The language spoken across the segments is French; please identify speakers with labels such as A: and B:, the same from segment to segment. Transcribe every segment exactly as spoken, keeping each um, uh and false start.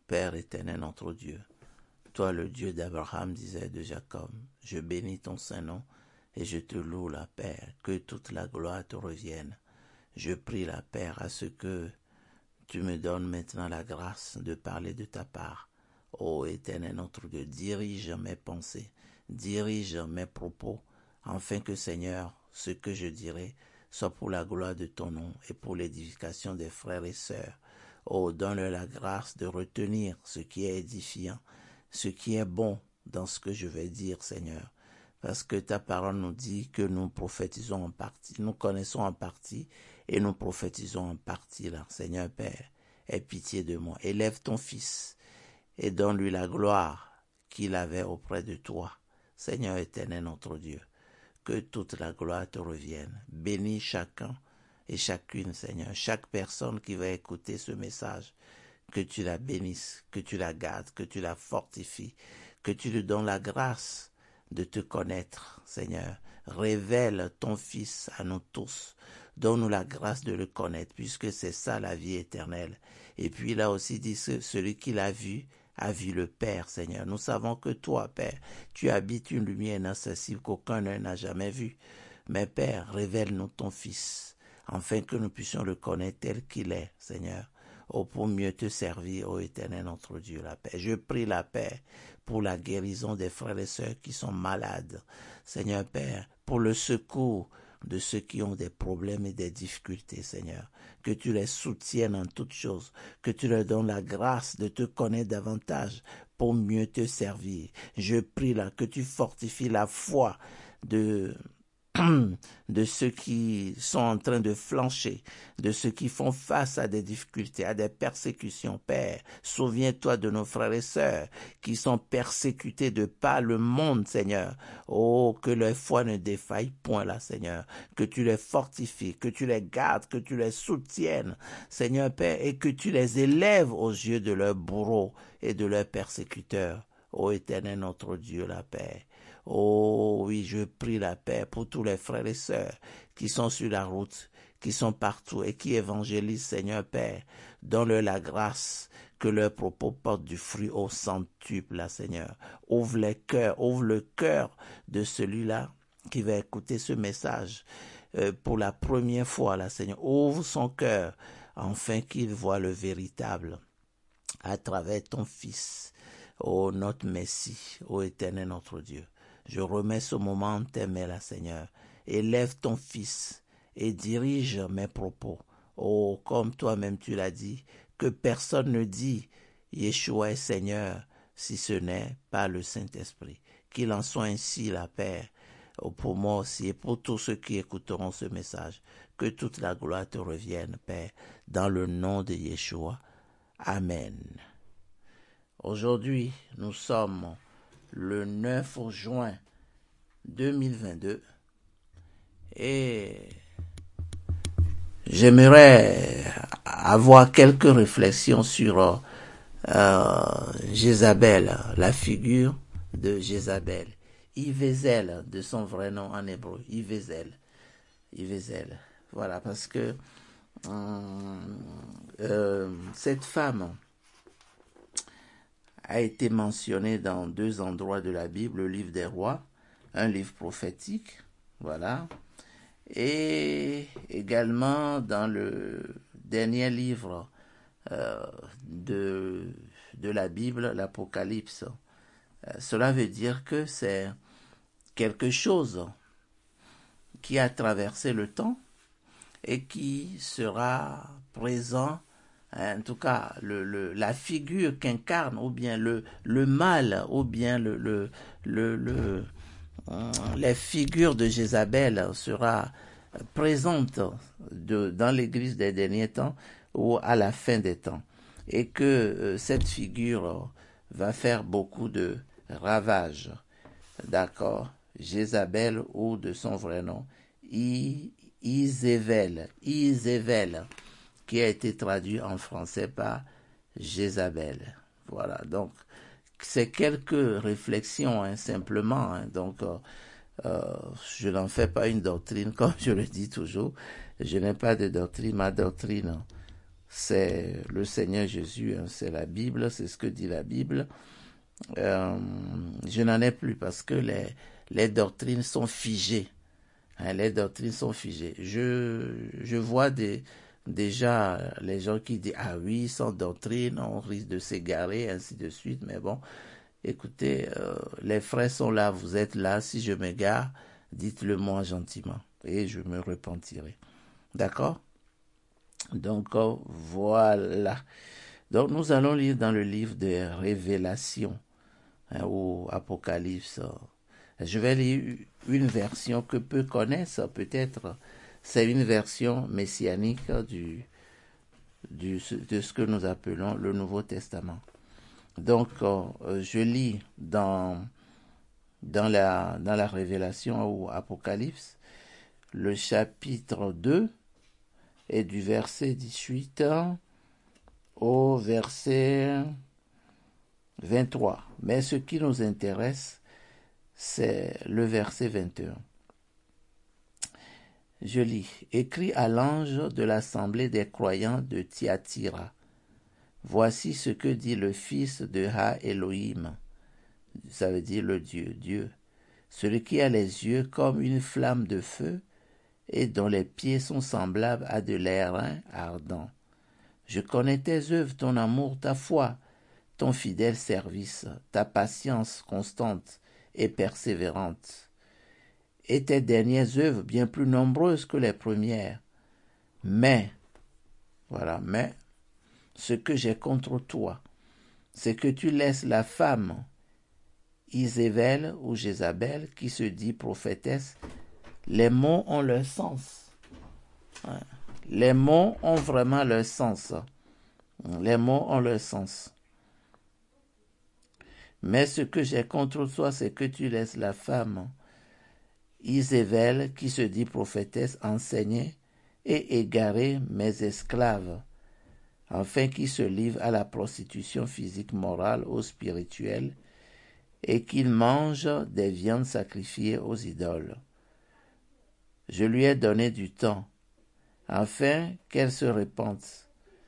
A: Père éternel, notre Dieu, toi le Dieu d'Abraham, disait de Jacob, je bénis ton Saint-Nom et je te loue la Père, que toute la gloire te revienne. Je prie la Père à ce que tu me donnes maintenant la grâce de parler de ta part. Ô éternel notre Dieu, dirige mes pensées, dirige mes propos, afin que Seigneur, ce que je dirai soit pour la gloire de ton nom et pour l'édification des frères et sœurs. Oh, donne-leur la grâce de retenir ce qui est édifiant, ce qui est bon dans ce que je vais dire, Seigneur. Parce que ta parole nous dit que nous prophétisons en partie, nous connaissons en partie et nous prophétisons en partie. Là. Seigneur Père, aie pitié de moi. Élève ton Fils et donne-lui la gloire qu'il avait auprès de toi. Seigneur éternel, notre Dieu, que toute la gloire te revienne. Bénis chacun et chacune, Seigneur, chaque personne qui va écouter ce message, que tu la bénisses, que tu la gardes, que tu la fortifies, que tu lui donnes la grâce de te connaître, Seigneur. Révèle ton Fils à nous tous. Donne-nous la grâce de le connaître, puisque c'est ça la vie éternelle. Et puis il a aussi dit, celui qui l'a vu, a vu le Père, Seigneur. Nous savons que toi, Père, tu habites une lumière inaccessible qu'aucun œil n'a jamais vue. Mais Père, révèle-nous ton Fils, afin que nous puissions le connaître tel qu'il est, Seigneur. Oh, pour mieux te servir, ô éternel notre Dieu, la paix. Je prie la paix pour la guérison des frères et sœurs qui sont malades. Seigneur Père, pour le secours de ceux qui ont des problèmes et des difficultés, Seigneur. Que tu les soutiennes en toutes choses, que tu leur donnes la grâce de te connaître davantage pour mieux te servir. Je prie là que tu fortifies la foi de... de ceux qui sont en train de flancher, de ceux qui font face à des difficultés, à des persécutions. Père, souviens-toi de nos frères et sœurs qui sont persécutés de par le monde, Seigneur. Oh, que leur foi ne défaille point là, Seigneur. Que tu les fortifies, que tu les gardes, que tu les soutiennes, Seigneur Père, et que tu les élèves aux yeux de leurs bourreaux et de leurs persécuteurs. Ô éternel notre Dieu, la paix. Oh oui, je prie la paix pour tous les frères et sœurs qui sont sur la route, qui sont partout et qui évangélisent, Seigneur Père. Donne-leur la grâce que leurs propos portent du fruit au centuple, là, Seigneur. Ouvre les cœurs, ouvre le cœur de celui-là qui va écouter ce message euh, pour la première fois, là, Seigneur. Ouvre son cœur, afin qu'il voie le véritable à travers ton Fils. Ô notre Messie, ô éternel notre Dieu, je remets ce moment en tes mains, là, Seigneur. Élève ton Fils et dirige mes propos. Oh, comme toi-même tu l'as dit, que personne ne dit Yeshua est Seigneur si ce n'est pas le Saint-Esprit. Qu'il en soit ainsi, la Père, pour moi aussi et pour tous ceux qui écouteront ce message. Que toute la gloire te revienne, Père, dans le nom de Yeshua. Amen. Aujourd'hui, nous sommes le neuf juin deux mille vingt-deux et j'aimerais avoir quelques réflexions sur euh, Jézabel, la figure de Jézabel. Yvézel, de son vrai nom en hébreu, Yvézel. Yvézel. Voilà, parce que euh, euh, cette femme a été mentionné dans deux endroits de la Bible, le livre des rois, un livre prophétique, voilà, et également dans le dernier livre euh, de, de la Bible, l'Apocalypse. Euh, cela veut dire que c'est quelque chose qui a traversé le temps et qui sera présent. En tout cas, le, le, la figure qu'incarne, ou bien le, le mal, ou bien le, le, le, le, les figures de Jézabel sera présente de, dans l'Église des derniers temps ou à la fin des temps. Et que euh, cette figure va faire beaucoup de ravages. D'accord? Jézabel, ou de son vrai nom, I, Izével, Izével, qui a été traduit en français par Jézabel. Voilà, donc c'est quelques réflexions, hein, simplement. Hein, donc, euh, euh, je n'en fais pas une doctrine, comme je le dis toujours. Je n'ai pas de doctrine. Ma doctrine, c'est le Seigneur Jésus, hein, c'est la Bible, c'est ce que dit la Bible. Euh, je n'en ai plus parce que les, les doctrines sont figées. Hein, les doctrines sont figées. Je, je vois des, déjà les gens qui disent « Ah oui, sans doctrine, on risque de s'égarer, ainsi de suite. » Mais bon, écoutez, euh, les frères sont là, vous êtes là. Si je m'égare, dites-le moi gentiment et je me repentirai. D'accord? Donc, euh, voilà. Donc, nous allons lire dans le livre des Révélations, hein, ou Apocalypse. Je vais lire une version que peu connaissent, peut-être. C'est une version messianique du, du, de ce que nous appelons le Nouveau Testament. Donc, euh, je lis dans, dans, la, dans la Révélation ou Apocalypse, le chapitre deux, et du verset dix-huit au verset vingt-trois. Mais ce qui nous intéresse, c'est le verset vingt et un. Je lis. Écrit à l'ange de l'assemblée des croyants de Thyatira. Voici ce que dit le fils de Ha Elohim. Ça veut dire le Dieu, Dieu. Celui qui a les yeux comme une flamme de feu et dont les pieds sont semblables à de l'airain ardent. Je connais tes œuvres, ton amour, ta foi, ton fidèle service, ta patience constante et persévérante, et tes dernières œuvres bien plus nombreuses que les premières. Mais, voilà, mais, ce que j'ai contre toi, c'est que tu laisses la femme Isével ou Jézabel, qui se dit prophétesse. Les mots ont leur sens. Les mots ont vraiment leur sens. Les mots ont leur sens. Mais ce que j'ai contre toi, c'est que tu laisses la femme Isével, qui se dit prophétesse, enseigner et égarer mes esclaves, afin qu'ils se livrent à la prostitution physique, morale ou spirituelle, et qu'ils mangent des viandes sacrifiées aux idoles. Je lui ai donné du temps, afin qu'elle se repente.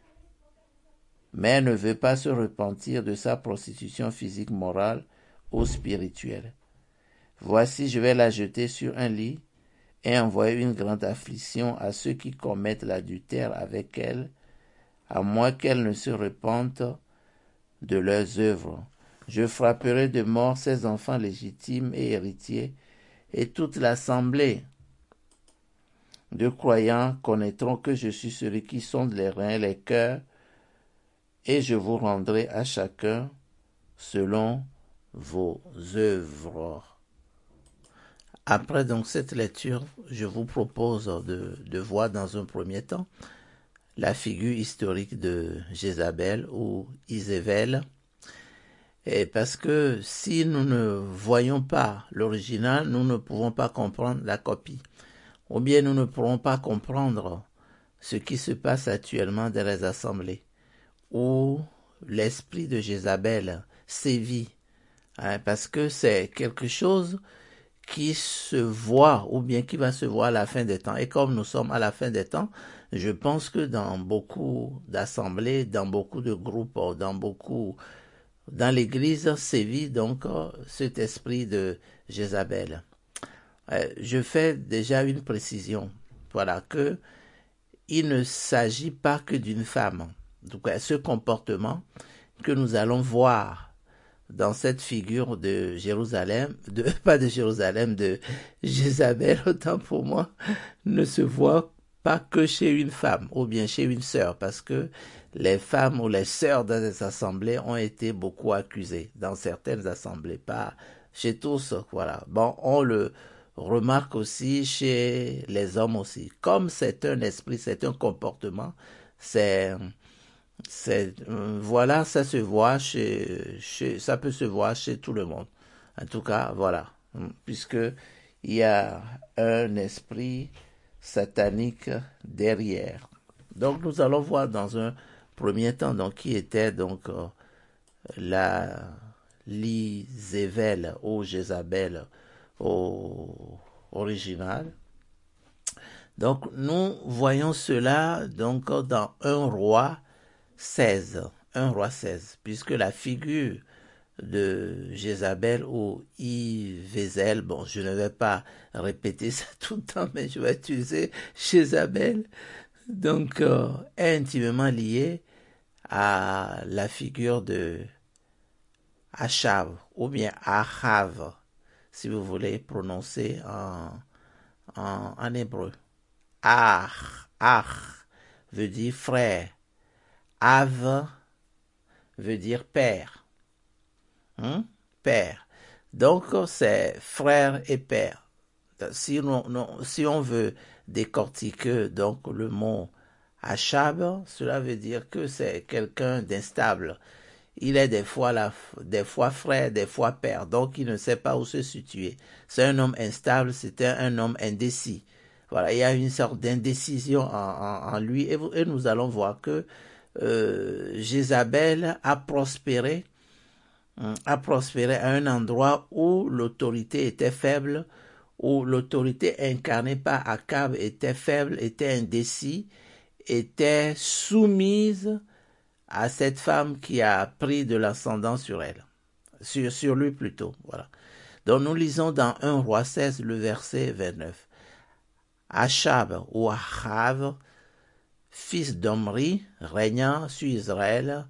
A: Mais elle ne veut pas se repentir de sa prostitution physique, morale ou spirituelle. Voici, je vais la jeter sur un lit et envoyer une grande affliction à ceux qui commettent l'adultère avec elle, à moins qu'elle ne se repente de leurs œuvres. Je frapperai de mort ses enfants légitimes et héritiers, et toute l'assemblée de croyants connaîtront que je suis celui qui sonde les reins et les cœurs, et je vous rendrai à chacun selon vos œuvres. Après donc cette lecture, je vous propose de, de voir dans un premier temps la figure historique de Jézabel ou Isével. Et parce que si nous ne voyons pas l'original, nous ne pouvons pas comprendre la copie. Ou bien nous ne pourrons pas comprendre ce qui se passe actuellement dans les assemblées, où l'esprit de Jézabel sévit, hein, parce que c'est quelque chose qui se voit, ou bien qui va se voir à la fin des temps. Et comme nous sommes à la fin des temps, je pense que dans beaucoup d'assemblées, dans beaucoup de groupes, dans beaucoup... Dans l'Église sévit donc cet esprit de Jézabel. Euh, je fais déjà une précision. Voilà, que il ne s'agit pas que d'une femme. Donc, ce comportement que nous allons voir dans cette figure de Jérusalem, de, pas de Jérusalem, de Jézabel, autant pour moi, ne se voit pas que chez une femme ou bien chez une sœur, parce que les femmes ou les sœurs dans les assemblées ont été beaucoup accusées, dans certaines assemblées, pas chez tous, voilà. Bon, on le remarque aussi chez les hommes aussi. Comme c'est un esprit, c'est un comportement, c'est, c'est, voilà, ça se voit chez, chez, ça peut se voir chez tout le monde. En tout cas, voilà, puisque il y a un esprit satanique derrière. Donc, nous allons voir dans un premier temps, donc, qui était donc euh, la l'Isével ou Jézabel au original. Donc, nous voyons cela donc dans un roi seize, un roi seize, puisque la figure de Jézabel ou Yvézel, bon, je ne vais pas répéter ça tout le temps, mais je vais utiliser Jézabel, donc euh, est intimement liée à la figure de Achav ou bien Achav, si vous voulez prononcer en, en, en hébreu. Ach, ach veut dire frère. Av veut dire père. Hein? Père. Donc, c'est frère et père. Si on, non, si on veut décortiquer donc le mot Achab, cela veut dire que c'est quelqu'un d'instable. Il est des fois, la, des fois frère, des fois père, donc il ne sait pas où se situer. C'est un homme instable, c'était un homme indécis. Voilà, il y a une sorte d'indécision en, en, en lui, et, et nous allons voir que euh, Jézabel a prospéré, a prospéré à un endroit où l'autorité était faible, où l'autorité incarnée par Akab était faible, était indécis, était soumise à cette femme qui a pris de l'ascendant sur elle, sur, sur lui plutôt, voilà. Donc nous lisons dans un roi seize, le verset vingt-neuf. Achab ou Achav, fils d'Omri, régnant sur Israël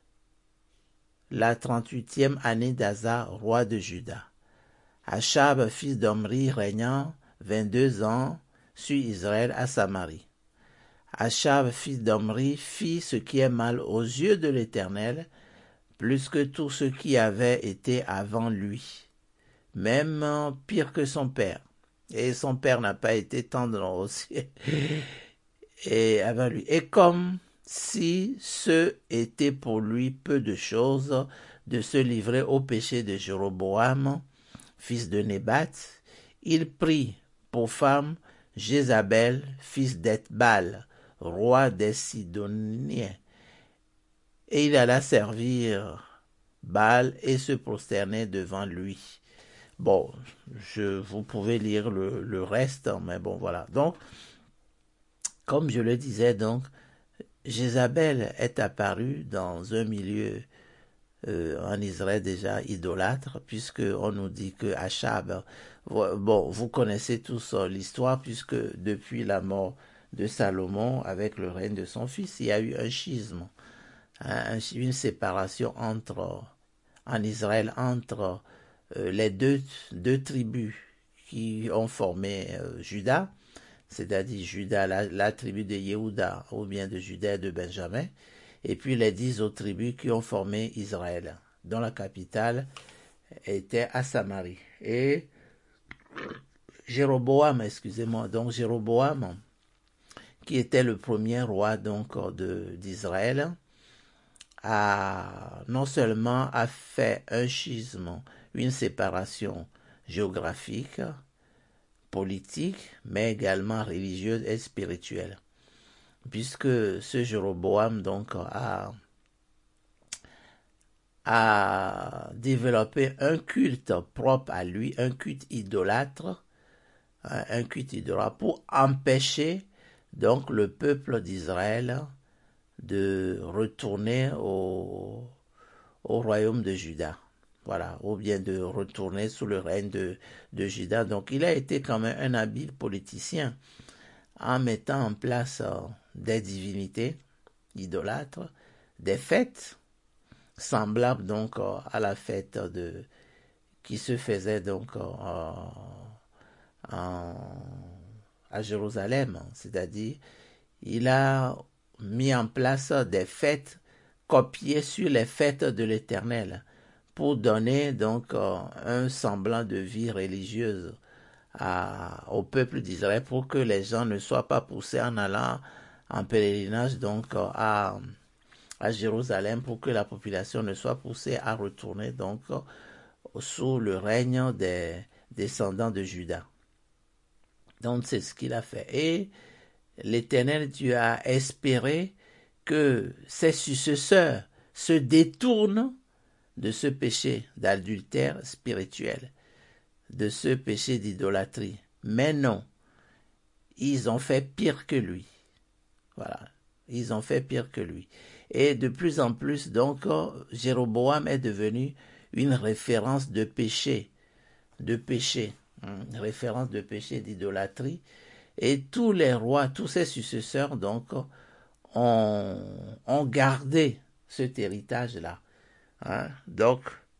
A: la trente-huitième année d'Asa, roi de Juda. Achab, fils d'Omri, régnant vingt-deux ans sur Israël à Samarie. Achab, fils d'Omri, fit ce qui est mal aux yeux de l'Éternel, plus que tout ce qui avait été avant lui, même pire que son père. Et son père n'a pas été tendre aussi et avant lui. Et comme si ce était pour lui peu de choses de se livrer au péché de Jéroboam, fils de Nébat, il prit pour femme Jézabel, fils d'Ethbal, roi des Sidoniens. Et il alla servir Baal et se prosterner devant lui. Bon, je, vous pouvez lire le, le reste, mais bon, voilà. Donc, comme je le disais, donc, Jézabel est apparue dans un milieu euh, en Israël déjà idolâtre, puisque on nous dit que Achab, bon, vous connaissez tous l'histoire, puisque depuis la mort de Salomon, avec le règne de son fils, il y a eu un schisme, hein, une séparation entre, en Israël entre euh, les deux, deux tribus qui ont formé euh, Juda, c'est-à-dire Juda, la, la tribu de Yehuda, ou bien de Juda et de Benjamin, et puis les dix autres tribus qui ont formé Israël, dont la capitale était à Samarie. Et Jéroboam, excusez-moi, donc Jéroboam, qui était le premier roi donc de d'Israël, a non seulement a fait un schisme, une séparation géographique, politique, mais également religieuse et spirituelle, puisque ce Jéroboam donc a a développé un culte propre à lui, un culte idolâtre, un culte idolâtre pour empêcher donc le peuple d'Israël de retourner au, au royaume de Juda. Voilà, ou bien de retourner sous le règne de, de Juda. Donc il a été quand même un habile politicien en mettant en place euh, des divinités idolâtres, des fêtes semblables donc euh, à la fête de qui se faisait donc euh, en, à Jérusalem, c'est-à-dire il a mis en place des fêtes copiées sur les fêtes de l'Éternel pour donner donc euh, un semblant de vie religieuse à, au peuple d'Israël, pour que les gens ne soient pas poussés en allant en pèlerinage donc euh, à, à Jérusalem, pour que la population ne soit poussée à retourner donc euh, sous le règne des descendants de Juda. Donc c'est ce qu'il a fait. Et l'Éternel Dieu a espéré que ses successeurs se détournent de ce péché d'adultère spirituel, de ce péché d'idolâtrie. Mais non, ils ont fait pire que lui. Voilà, ils ont fait pire que lui. Et de plus en plus, donc, Jéroboam est devenu une référence de péché, de péché, hein, référence de péché, d'idolâtrie. Et tous les rois, tous ses successeurs, donc, ont, ont gardé cet héritage-là. Hein. Donc,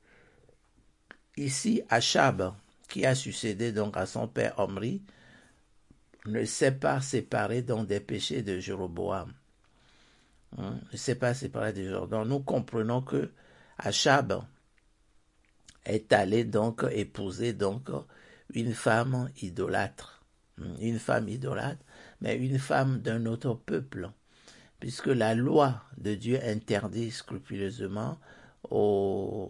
A: ici, Achab, qui a succédé donc à son père Omri, ne s'est pas séparé donc des péchés de Jéroboam. Hein, ne s'est pas séparé de Jéroboam. Donc, nous comprenons que Achab est allé donc épouser donc une femme idolâtre. Une femme idolâtre, mais une femme d'un autre peuple. Puisque la loi de Dieu interdit scrupuleusement aux,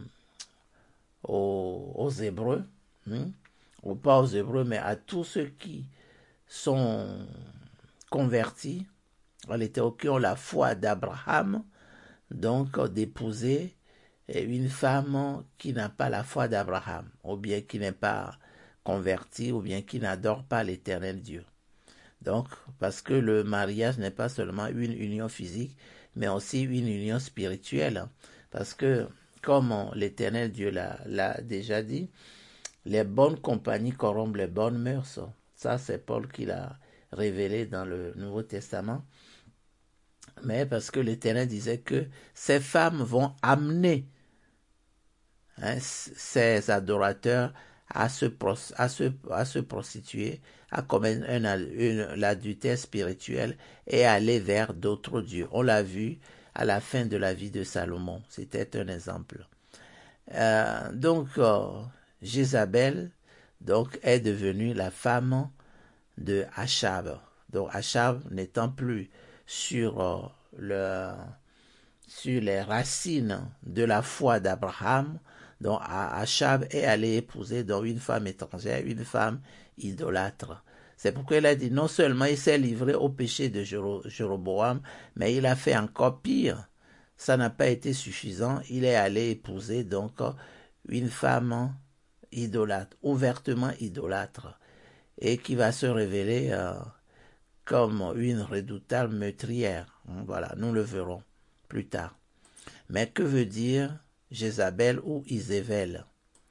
A: aux, aux Hébreux, hein, ou pas aux Hébreux, mais à tous ceux qui sont convertis, qui ont la foi d'Abraham, donc d'épouser une femme qui n'a pas la foi d'Abraham, ou bien qui n'est pas convertie, ou bien qui n'adore pas l'Éternel Dieu. Donc, parce que le mariage n'est pas seulement une union physique, mais aussi une union spirituelle. Parce que, comme l'Éternel Dieu l'a déjà dit, les bonnes compagnies corrompent les bonnes mœurs. Ça, c'est Paul qui l'a révélé dans le Nouveau Testament. Mais parce que l'Éternel disait que ces femmes vont amener hein, ces adorateurs à se, à se, à se prostituer, à commettre un, une, l'adultère spirituel et aller vers d'autres dieux. On l'a vu à la fin de la vie de Salomon. C'était un exemple. Euh, donc, euh, Jézabel donc, est devenue la femme de Achab. Donc, Achab n'étant plus sur, euh, le, sur les racines de la foi d'Abraham, donc Achab est allé épouser donc une femme étrangère, une femme idolâtre. C'est pourquoi il a dit non seulement il s'est livré au péché de Jéroboam, mais il a fait encore pire. Ça n'a pas été suffisant. Il est allé épouser donc une femme idolâtre, ouvertement idolâtre, et qui va se révéler euh, comme une redoutable meurtrière. Voilà, nous le verrons plus tard. Mais que veut dire Jézabel ou Isével?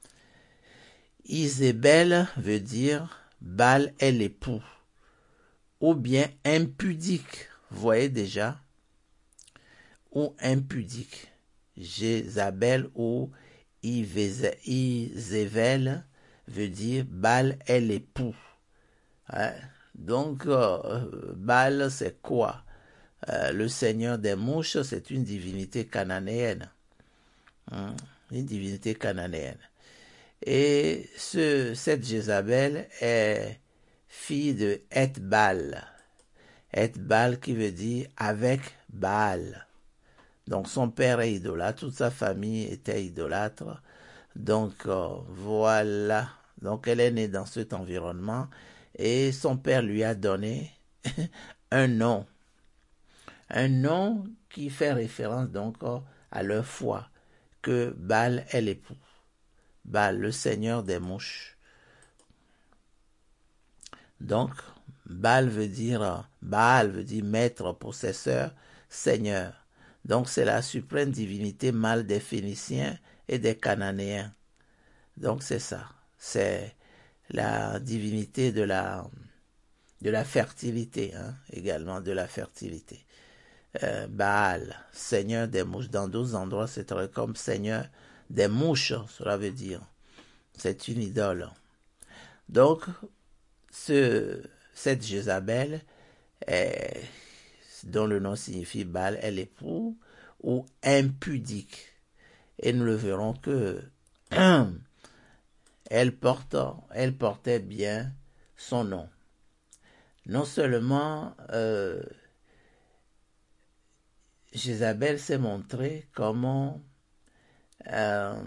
A: Isabelle veut dire Baal est l'époux, ou bien impudique, vous voyez déjà, ou impudique. Jézabel ou Isével veut dire Baal est l'époux. Hein? Donc, euh, Baal, c'est quoi? Euh, le seigneur des mouches, c'est une divinité cananéenne. Hein? Une divinité cananéenne. Et ce, cette Jézabel est fille de Ethbal. Ethbal qui veut dire avec Baal. Donc son père est idolâtre, toute sa famille était idolâtre. Donc euh, voilà, donc elle est née dans cet environnement et son père lui a donné un nom. Un nom qui fait référence donc à leur foi, que Baal est l'époux. Baal, le seigneur des mouches. Donc, Baal veut dire, Baal veut dire maître, possesseur, seigneur. Donc, c'est la suprême divinité mâle des Phéniciens et des Cananéens. Donc, c'est ça. C'est la divinité de la, de la fertilité, hein, également de la fertilité. Euh, Baal, seigneur des mouches. Dans d'autres endroits, c'est comme seigneur des mouches, cela veut dire. C'est une idole. Donc, ce, cette Jézabel, est, dont le nom signifie Baal, est l'époux ou impudique. Et nous le verrons que elle, porte, elle portait bien son nom. Non seulement euh, Jézabel s'est montrée comme euh,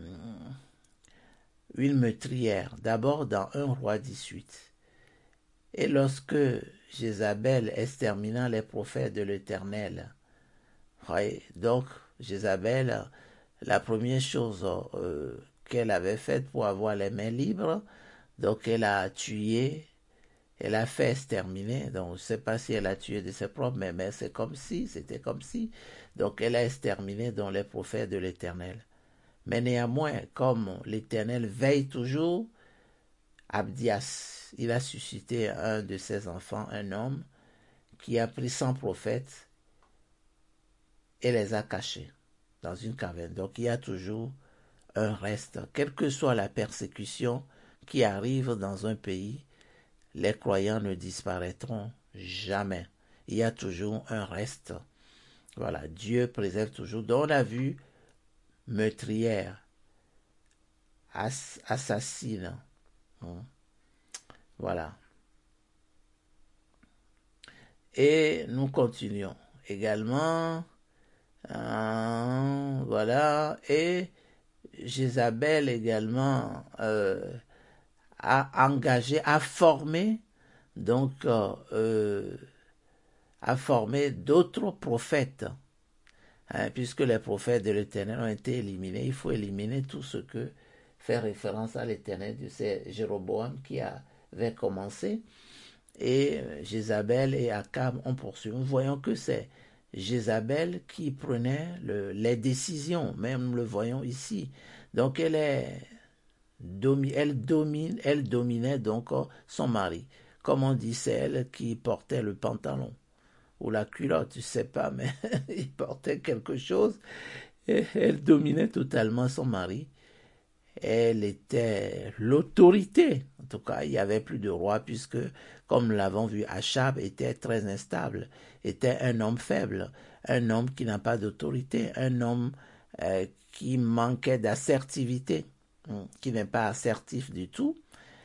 A: une meurtrière, d'abord dans un roi dix-huit. Et lorsque Jézabel exterminant les prophètes de l'Éternel, ouais, donc Jézabel, la première chose euh, qu'elle avait faite pour avoir les mains libres, donc elle a tué Elle a fait exterminer, donc je ne sais pas si elle a tué de ses propres, mais, mais c'est comme si, c'était comme si. Donc elle a exterminé dans les prophètes de l'Éternel. Mais néanmoins, comme l'Éternel veille toujours, Abdias, il a suscité un de ses enfants, un homme, qui a pris cent prophètes et les a cachés dans une caverne. Donc il y a toujours un reste. Quelle que soit la persécution qui arrive dans un pays, les croyants ne disparaîtront jamais. Il y a toujours un reste. Voilà, Dieu préserve toujours. Donc on a vu meurtrière, ass assassine. Voilà. Et nous continuons. Également, euh, voilà, et Jézabel également euh, a engagé, a formé, donc, euh, a formé d'autres prophètes, hein, puisque les prophètes de l'Éternel ont été éliminés. Il faut éliminer tout ce que fait référence à l'Éternel. C'est Jéroboam qui avait commencé. Et Jézabel et Akab ont poursuivi. Nous voyons que c'est Jézabel qui prenait le, les décisions, même nous le voyons ici. Donc elle est elle domine, elle dominait donc son mari. Comme on dit, c'est elle qui portait le pantalon ou la culotte, je ne sais pas, mais il portait quelque chose et elle dominait totalement son mari. Elle était l'autorité. En tout cas, il n'y avait plus de roi puisque, comme nous l'avons vu, Achab était très instable, était un homme faible, un homme qui n'a pas d'autorité, un homme euh, qui manquait d'assertivité, qui n'est pas assertif du tout.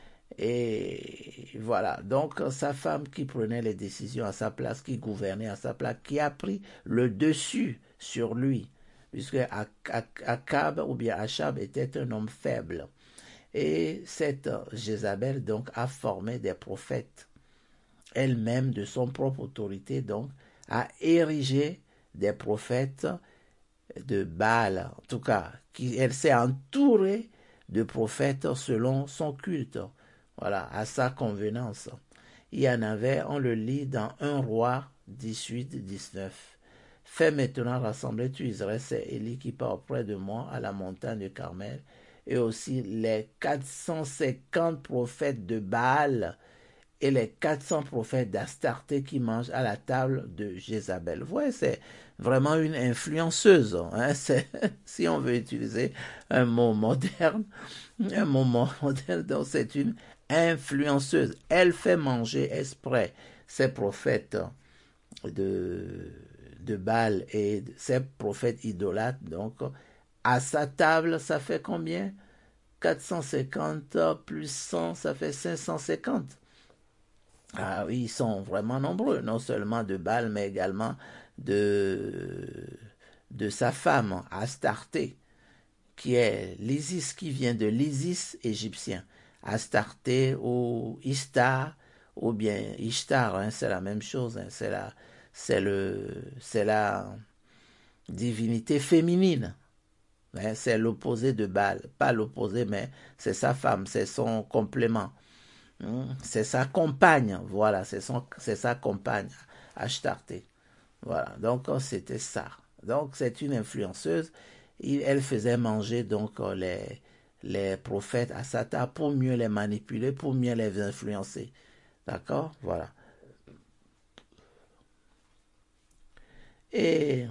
A: Et voilà, donc sa femme qui prenait les décisions à sa place, qui gouvernait à sa place, qui a pris le dessus sur lui, puisque Akab ou bien Achab était un homme faible. Et cette Jézabel donc a formé des prophètes, elle-même de son propre autorité, donc a érigé des prophètes de Baal, en tout cas, qui, elle s'est entourée de prophètes selon son culte, voilà, à sa convenance. Il y en avait, on le lit dans un roi dix-huit dix-neuf. Fais maintenant rassembler tout Israël, c'est Élie qui part auprès de moi à la montagne de Carmel, et aussi les quatre cent cinquante prophètes de Baal et les quatre cents prophètes d'Astarté qui mangent à la table de Jézabel. Vous voyez, c'est vraiment une influenceuse. Hein? Si on veut utiliser un mot moderne, un mot moderne, donc c'est une influenceuse. Elle fait manger exprès ses prophètes de, de Baal et ses prophètes idolâtres. Donc, à sa table, ça fait combien? quatre cent cinquante plus cent, ça fait cinq cent cinquante. Ah oui, ils sont vraiment nombreux, non seulement de Baal, mais également de, de sa femme, Astarté, qui est l'Isis, qui vient de l'Isis égyptien. Astarté ou Ishtar, ou bien Ishtar, hein, c'est la même chose, hein, c'est la, c'est le, c'est la divinité féminine. Hein, c'est l'opposé de Baal, pas l'opposé, mais c'est sa femme, c'est son complément. C'est sa compagne, voilà, c'est sa compagne, Astarté. Voilà, donc c'était ça. Donc c'est une influenceuse. Elle faisait manger donc les, les prophètes à sa table pour mieux les manipuler, pour mieux les influencer. D'accord? Voilà. Et,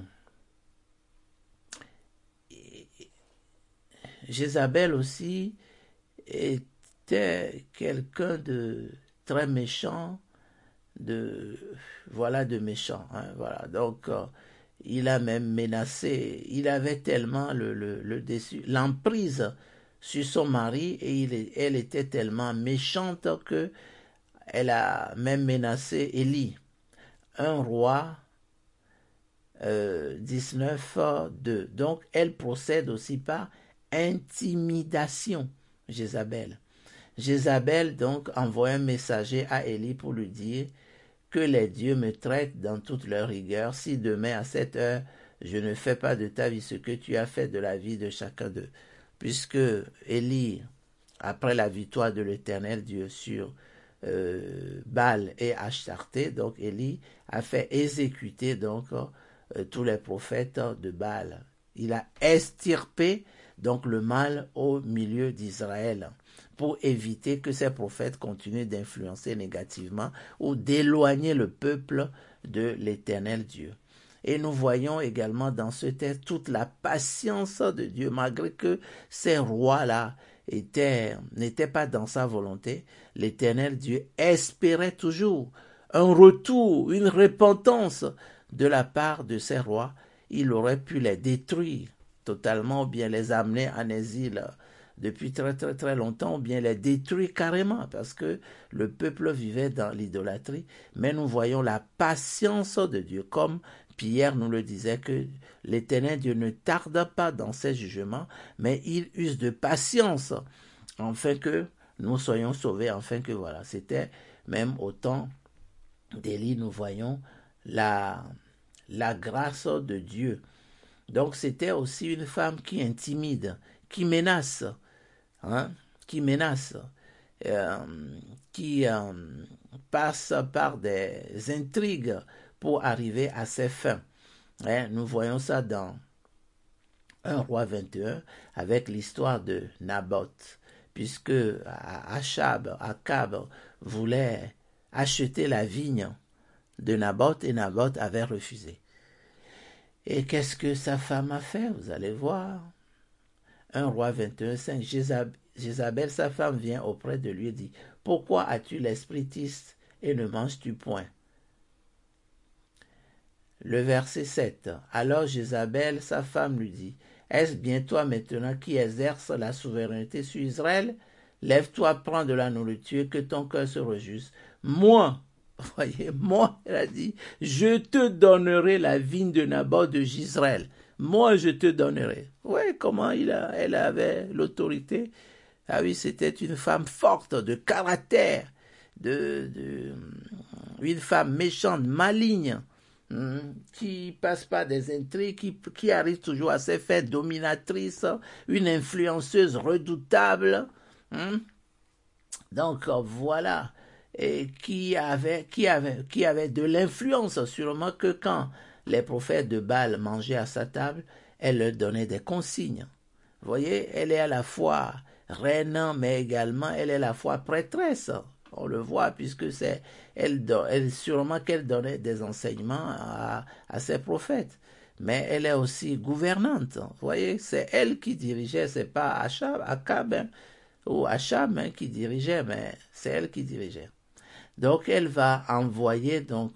A: et Jézabel aussi était quelqu'un de très méchant, de voilà de méchant, hein, voilà. Donc euh, il a même menacé, il avait tellement le, le, le dessus, l'emprise sur son mari et il, elle était tellement méchante que elle a même menacé Élie, un roi euh, dix-neuf deux. Donc elle procède aussi par intimidation, Jézabel. Jézabel donc envoie un messager à Élie pour lui dire que les dieux me traitent dans toute leur rigueur si demain à cette heure je ne fais pas de ta vie ce que tu as fait de la vie de chacun d'eux. Puisque Élie, après la victoire de l'Éternel Dieu sur euh, Baal et Ashtarté, donc Élie a fait exécuter donc euh, tous les prophètes de Baal. Il a extirpé donc le mal au milieu d'Israël pour éviter que ces prophètes continuent d'influencer négativement ou d'éloigner le peuple de l'Éternel Dieu. Et nous voyons également dans ce texte toute la patience de Dieu, malgré que ces rois-là étaient, n'étaient pas dans sa volonté. L'Éternel Dieu espérait toujours un retour, une repentance de la part de ces rois. Il aurait pu les détruire totalement ou bien les amener en exil depuis très très très longtemps ou bien les détruire carrément parce que le peuple vivait dans l'idolâtrie. Mais nous voyons la patience de Dieu, comme Pierre nous le disait, que l'Éternel Dieu ne tarde pas dans ses jugements, mais il use de patience afin que nous soyons sauvés, afin que voilà, c'était même au temps d'Élie, nous voyons la, la grâce de Dieu. Donc c'était aussi une femme qui intimide, qui menace, hein, qui menace, euh, qui euh, passe par des intrigues pour arriver à ses fins. Hein, nous voyons ça dans un roi vingt et un avec l'histoire de Naboth, puisque Achab, Akab voulait acheter la vigne de Naboth et Naboth avait refusé. Et qu'est-ce que sa femme a fait? Vous allez voir. un roi vingt et un, cinq, Jézabel, sa femme, vient auprès de lui et dit, « Pourquoi as-tu l'esprit triste et ne manges-tu point ?» Le verset sept. Alors Jézabel, sa femme, lui dit, « Est-ce bien toi maintenant qui exerces la souveraineté sur Israël? Lève-toi, prends de la nourriture, que ton cœur se réjouisse. Moi, voyez, moi, elle a dit, je te donnerai la vigne de Naboth de Jezreel. Moi, je te donnerai. Oui, comment il a, elle avait l'autorité? Ah oui, c'était une femme forte, de caractère, de, de, une femme méchante, maligne, hein, qui passe pas des intrigues, qui, qui arrive toujours à ses fins, dominatrice, une influenceuse redoutable. Hein. Donc, voilà. Et qui avait, qui avait, qui avait de l'influence, sûrement que quand les prophètes de Baal mangeaient à sa table, elle leur donnait des consignes. Vous voyez, elle est à la fois reine, mais également elle est à la fois prêtresse. On le voit puisque c'est elle, elle sûrement qu'elle donnait des enseignements à, à ses prophètes. Mais elle est aussi gouvernante. Vous voyez, c'est elle qui dirigeait, c'est pas Achab, Akab hein, ou Achab hein, qui dirigeait, mais c'est elle qui dirigeait. Donc elle va envoyer donc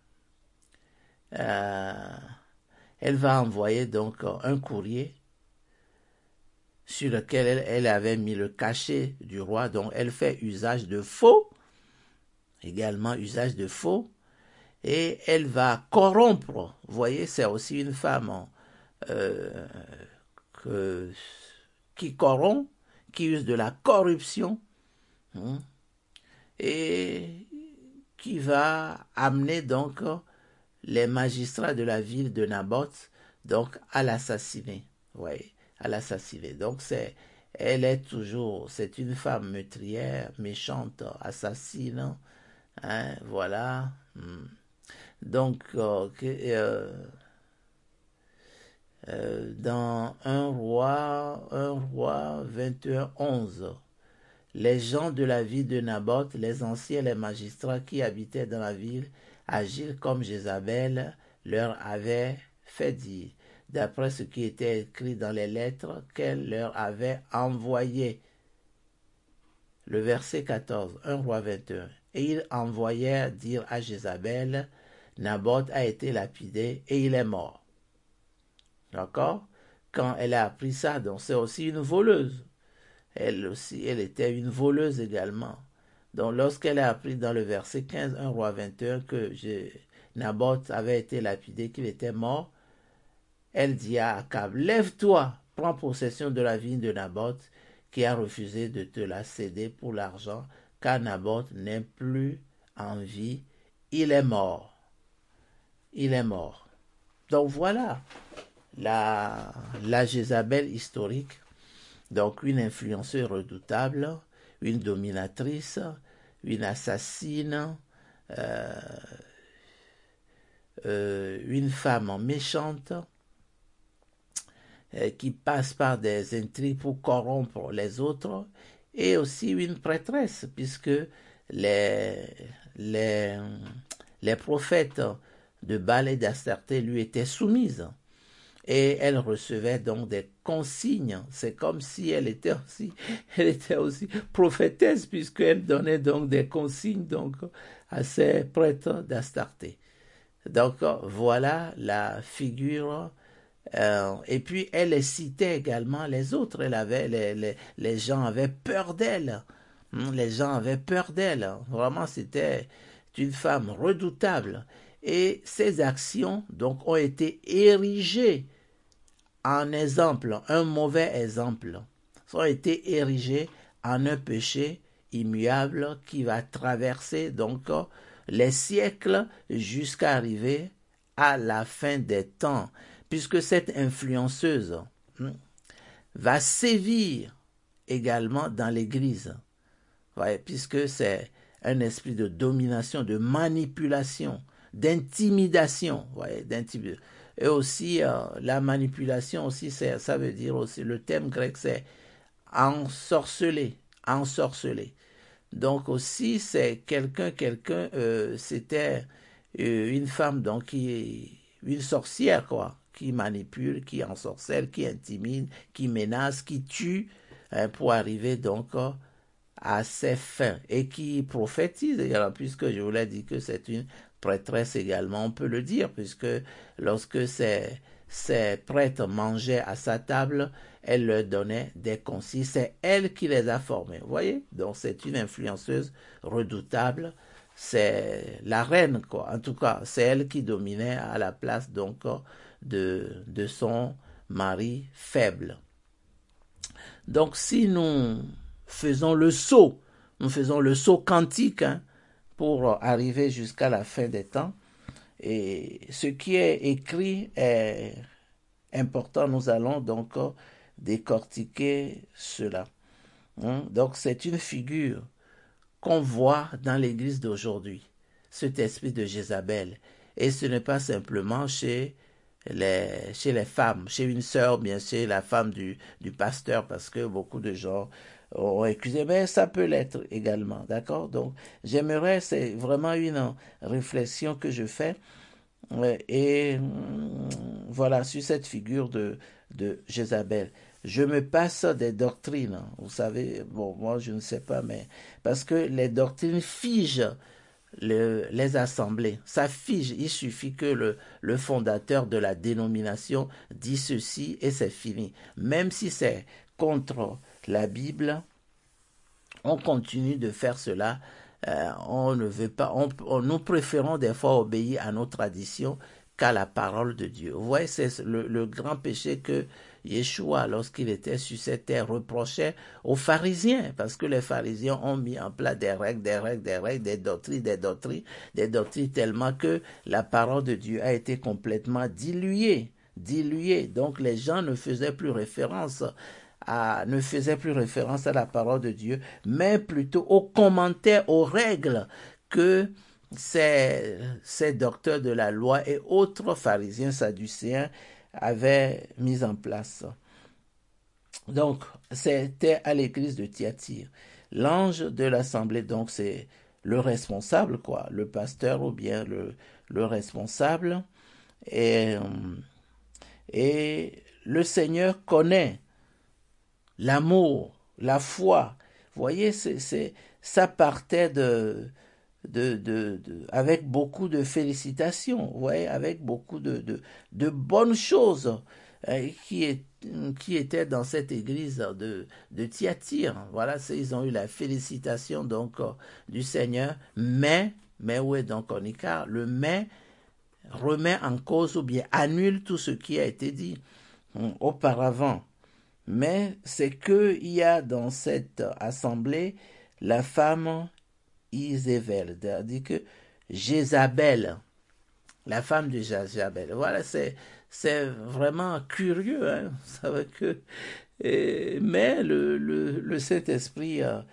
A: euh, elle va envoyer donc un courrier sur lequel elle, elle avait mis le cachet du roi, donc elle fait usage de faux, également usage de faux, et elle va corrompre. Vous voyez, c'est aussi une femme euh, que, qui corrompt, qui use de la corruption, hein, et qui va amener donc les magistrats de la ville de Naboth donc à l'assassiner. Oui, à l'assassiner. Donc c'est, elle est toujours, c'est une femme meurtrière, méchante, assassine. Hein, voilà. Donc euh, euh, euh, dans un roi, un roi vingt et un, onze. Les gens de la ville de Naboth, les anciens, les magistrats qui habitaient dans la ville, agirent comme Jézabel leur avait fait dire, d'après ce qui était écrit dans les lettres qu'elle leur avait envoyées. Le verset quatorze, un roi vingt et un. Et ils envoyèrent dire à Jézabel, Naboth a été lapidé et il est mort. D'accord? Quand elle a appris ça, donc c'est aussi une voleuse. Elle aussi, elle était une voleuse également. Donc, lorsqu'elle a appris dans le verset quinze, un roi vingt et un, que je, Naboth avait été lapidé, qu'il était mort, elle dit à Akab, lève-toi, prends possession de la vigne de Naboth, qui a refusé de te la céder pour l'argent, car Naboth n'est plus en vie, il est mort. Il est mort. Donc, voilà la, la Jézabel historique. Donc une influenceuse redoutable, une dominatrice, une assassine, euh, euh, une femme méchante, euh, qui passe par des intrigues pour corrompre les autres, et aussi une prêtresse, puisque les, les, les prophètes de Baal et d'Astarté lui étaient soumises. Et elle recevait donc des consignes. C'est comme si elle était aussi, elle était aussi prophétesse, puisqu'elle donnait donc des consignes donc, à ces prêtres d'Astarté. Donc voilà la figure. Euh, et puis elle citait également les autres. Elle avait, les, les, les gens avaient peur d'elle. Les gens avaient peur d'elle. Vraiment, c'était une femme redoutable. Et ses actions donc ont été érigées en exemple, un mauvais exemple, ont été érigés en un péché immuable qui va traverser donc les siècles jusqu'à arriver à la fin des temps, puisque cette influenceuse va sévir également dans l'Église, ouais, puisque c'est un esprit de domination, de manipulation, d'intimidation, ouais, d'intimidation. Et aussi, euh, la manipulation, aussi, ça veut dire aussi, le terme grec, c'est ensorceler, ensorceler. Donc aussi, c'est quelqu'un, quelqu'un, euh, c'était euh, une femme, donc, qui, une sorcière, quoi, qui manipule, qui ensorcelle, qui intimide, qui menace, qui tue, hein, pour arriver, donc, euh, à ses fins, et qui prophétise également, puisque je vous l'ai dit que c'est une prêtresse également, on peut le dire, puisque lorsque ces, ces prêtres mangeaient à sa table, elle leur donnait des consignes, c'est elle qui les a formés, vous voyez, donc c'est une influenceuse redoutable, c'est la reine, quoi, en tout cas, c'est elle qui dominait à la place, donc, de, de son mari faible. Donc, si nous faisons le saut, nous faisons le saut quantique, hein, pour arriver jusqu'à la fin des temps. Et ce qui est écrit est important, nous allons donc décortiquer cela. Donc c'est une figure qu'on voit dans l'église d'aujourd'hui, cet esprit de Jézabel. Et ce n'est pas simplement chez les, chez les femmes, chez une sœur, bien sûr, la femme du, du pasteur, parce que beaucoup de gens ont accusé, mais ça peut l'être également, d'accord? Donc, j'aimerais, c'est vraiment une réflexion que je fais, et voilà, sur cette figure de, de Jézabel. Je me passe des doctrines, vous savez, bon, moi je ne sais pas, mais parce que les doctrines figent le, les assemblées, ça fige, il suffit que le, le fondateur de la dénomination dit ceci et c'est fini. Même si c'est contre la Bible, on continue de faire cela, euh, on ne veut pas, on, on, nous préférons des fois obéir à nos traditions qu'à la parole de Dieu. Vous voyez, c'est le, le grand péché que Yeshua, lorsqu'il était sur cette terre, reprochait aux pharisiens, parce que les pharisiens ont mis en place des règles, des règles, des règles, des doctrines, des doctrines, des doctrines tellement que la parole de Dieu a été complètement diluée, diluée. Donc les gens ne faisaient plus référence à, ne faisaient plus référence à la parole de Dieu, mais plutôt aux commentaires, aux règles que ces, ces docteurs de la loi et autres pharisiens sadducéens avaient mis en place. Donc, c'était à l'église de Thyatire. L'ange de l'assemblée, donc, c'est le responsable, quoi, le pasteur ou bien le, le responsable. Et, et le Seigneur connaît l'amour, la foi. Vous voyez, c'est, c'est, ça partait de... De, de, de, avec beaucoup de félicitations, ouais, avec beaucoup de, de, de bonnes choses euh, qui, est, qui étaient dans cette église de, de Thyatire. Voilà, ils ont eu la félicitation donc euh, du Seigneur, mais, mais où est donc on y car le mais remet en cause ou bien annule tout ce qui a été dit hum, auparavant. Mais c'est que il y a dans cette assemblée la femme Isével, c'est-à-dire que Jézabel, la femme de Jézabel. Voilà, c'est, c'est vraiment curieux, hein, vous savez que, et, mais le, le, le Saint-Esprit euh,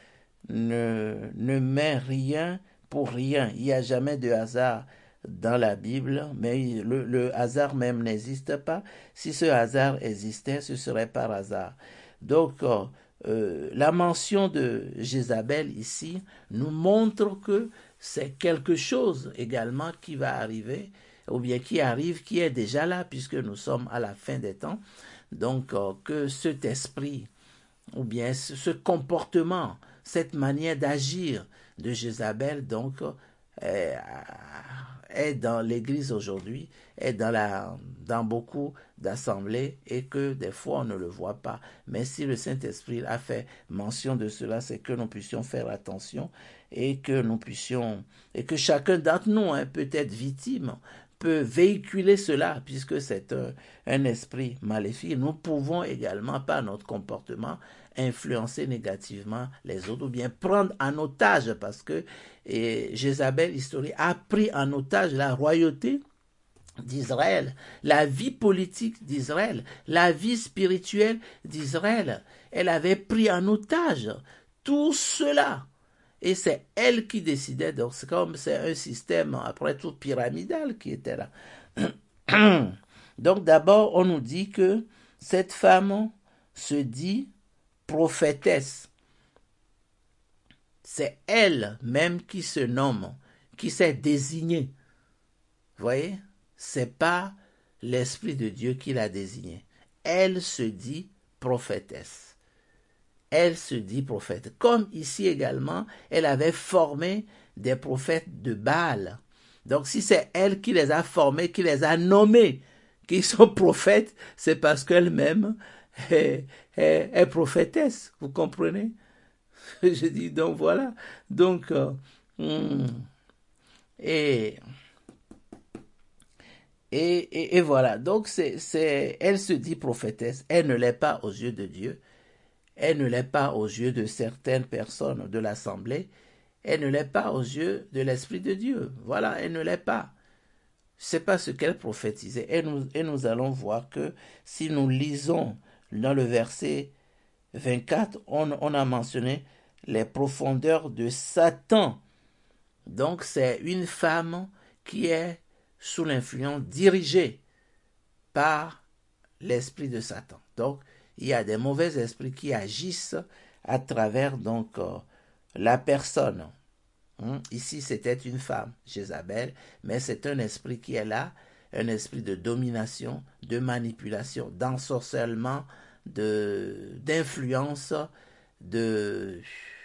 A: ne, ne met rien pour rien. Il n'y a jamais de hasard dans la Bible, mais le, le hasard même n'existe pas. Si ce hasard existait, ce serait par hasard. Donc, euh, euh, la mention de Jézabel ici nous montre que c'est quelque chose également qui va arriver, ou bien qui arrive, qui est déjà là, puisque nous sommes à la fin des temps. Donc, euh, que cet esprit, ou bien ce, ce comportement, cette manière d'agir de Jézabel, donc, est, est dans l'Église aujourd'hui, est dans, la, dans beaucoup d'assemblées, et que des fois on ne le voit pas. Mais si le Saint-Esprit a fait mention de cela, c'est que nous puissions faire attention, et que nous puissions, et que chacun d'entre nous hein, peut être victime, peut véhiculer cela, puisque c'est un, un esprit maléfique. Nous pouvons également, par notre comportement, influencer négativement les autres, ou bien prendre en otage, parce que et Jézabel historique a pris en otage la royauté d'Israël, la vie politique d'Israël, la vie spirituelle d'Israël. Elle avait pris en otage tout cela. Et c'est elle qui décidait, donc c'est comme c'est un système, après tout, pyramidal qui était là. Donc d'abord, on nous dit que cette femme se dit prophétesse. C'est elle-même qui se nomme, qui s'est désignée. Vous voyez? C'est pas l'Esprit de Dieu qui l'a désignée. Elle se dit prophétesse. Elle se dit prophète. Comme ici également, elle avait formé des prophètes de Baal. Donc si c'est elle qui les a formés, qui les a nommés, qui sont prophètes, c'est parce qu'elle-même est, est, est prophétesse. Vous comprenez? Je dis donc voilà. Donc, euh, hmm, et, et, et, et voilà. Donc c'est, c'est, elle se dit prophétesse. Elle ne l'est pas aux yeux de Dieu. Elle ne l'est pas aux yeux de certaines personnes de l'Assemblée. Elle ne l'est pas aux yeux de l'Esprit de Dieu. Voilà, elle ne l'est pas. Ce n'est pas ce qu'elle prophétisait. Et nous, et nous allons voir que si nous lisons dans le verset vingt-quatre, on, on a mentionné les profondeurs de Satan. Donc c'est une femme qui est sous l'influence dirigée par l'esprit de Satan. Donc il y a des mauvais esprits qui agissent à travers donc euh, la personne. Hum, Ici, c'était une femme, Jézabel, mais c'est un esprit qui est là, un esprit de domination, de manipulation, d'ensorcellement, de, d'influence, de,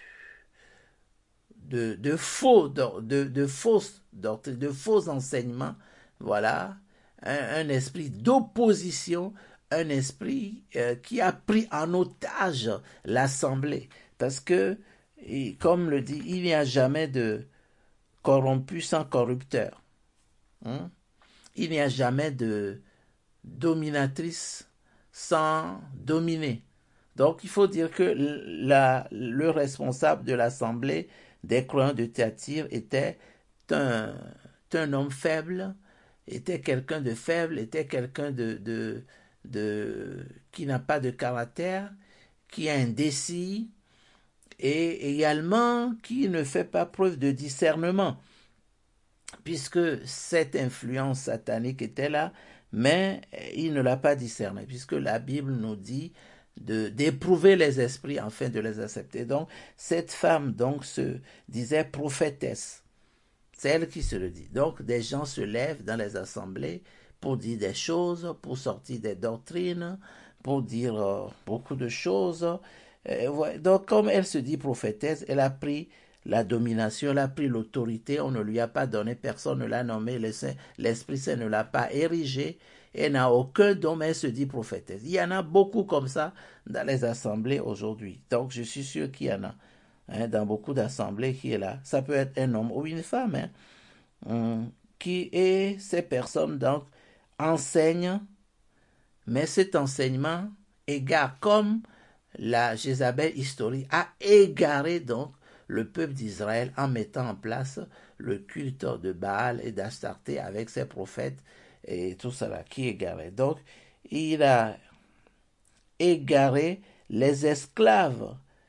A: de, de faux, de, de, de fausses doctrines, de faux enseignements. Voilà, un, un esprit d'opposition, un esprit euh, qui a pris en otage l'Assemblée. Parce que, et comme le dit, il n'y a jamais de corrompu sans corrupteur. Hein? Il n'y a jamais de dominatrice sans dominer. Donc il faut dire que la, le responsable de l'Assemblée des croyants de Thyatire était un, un homme faible, était quelqu'un de faible, était quelqu'un de... de De, qui n'a pas de caractère, qui est indécis et également qui ne fait pas preuve de discernement, puisque cette influence satanique était là, mais il ne l'a pas discerné, puisque la Bible nous dit de, d'éprouver les esprits afin de les accepter. Donc cette femme donc se disait prophétesse, c'est elle qui se le dit. Donc des gens se lèvent dans les assemblées pour dire des choses, pour sortir des doctrines, pour dire euh, beaucoup de choses. Euh, ouais. Donc, comme elle se dit prophétesse, elle a pris la domination, elle a pris l'autorité, on ne lui a pas donné, personne ne l'a nommé, le Saint, l'Esprit Saint ne l'a pas érigé, elle n'a aucun don, mais elle se dit prophétesse. Il y en a beaucoup comme ça dans les assemblées aujourd'hui. Donc, je suis sûr qu'il y en a hein, dans beaucoup d'assemblées qui est là. Ça peut être un homme ou une femme, hein, hum, qui est ces personnes, donc, enseigne, mais cet enseignement égare, comme la Jézabel historique a égaré donc le peuple d'Israël en mettant en place le culte de Baal et d'Astarté avec ses prophètes et tout cela qui égarait. Donc il a égaré les esclaves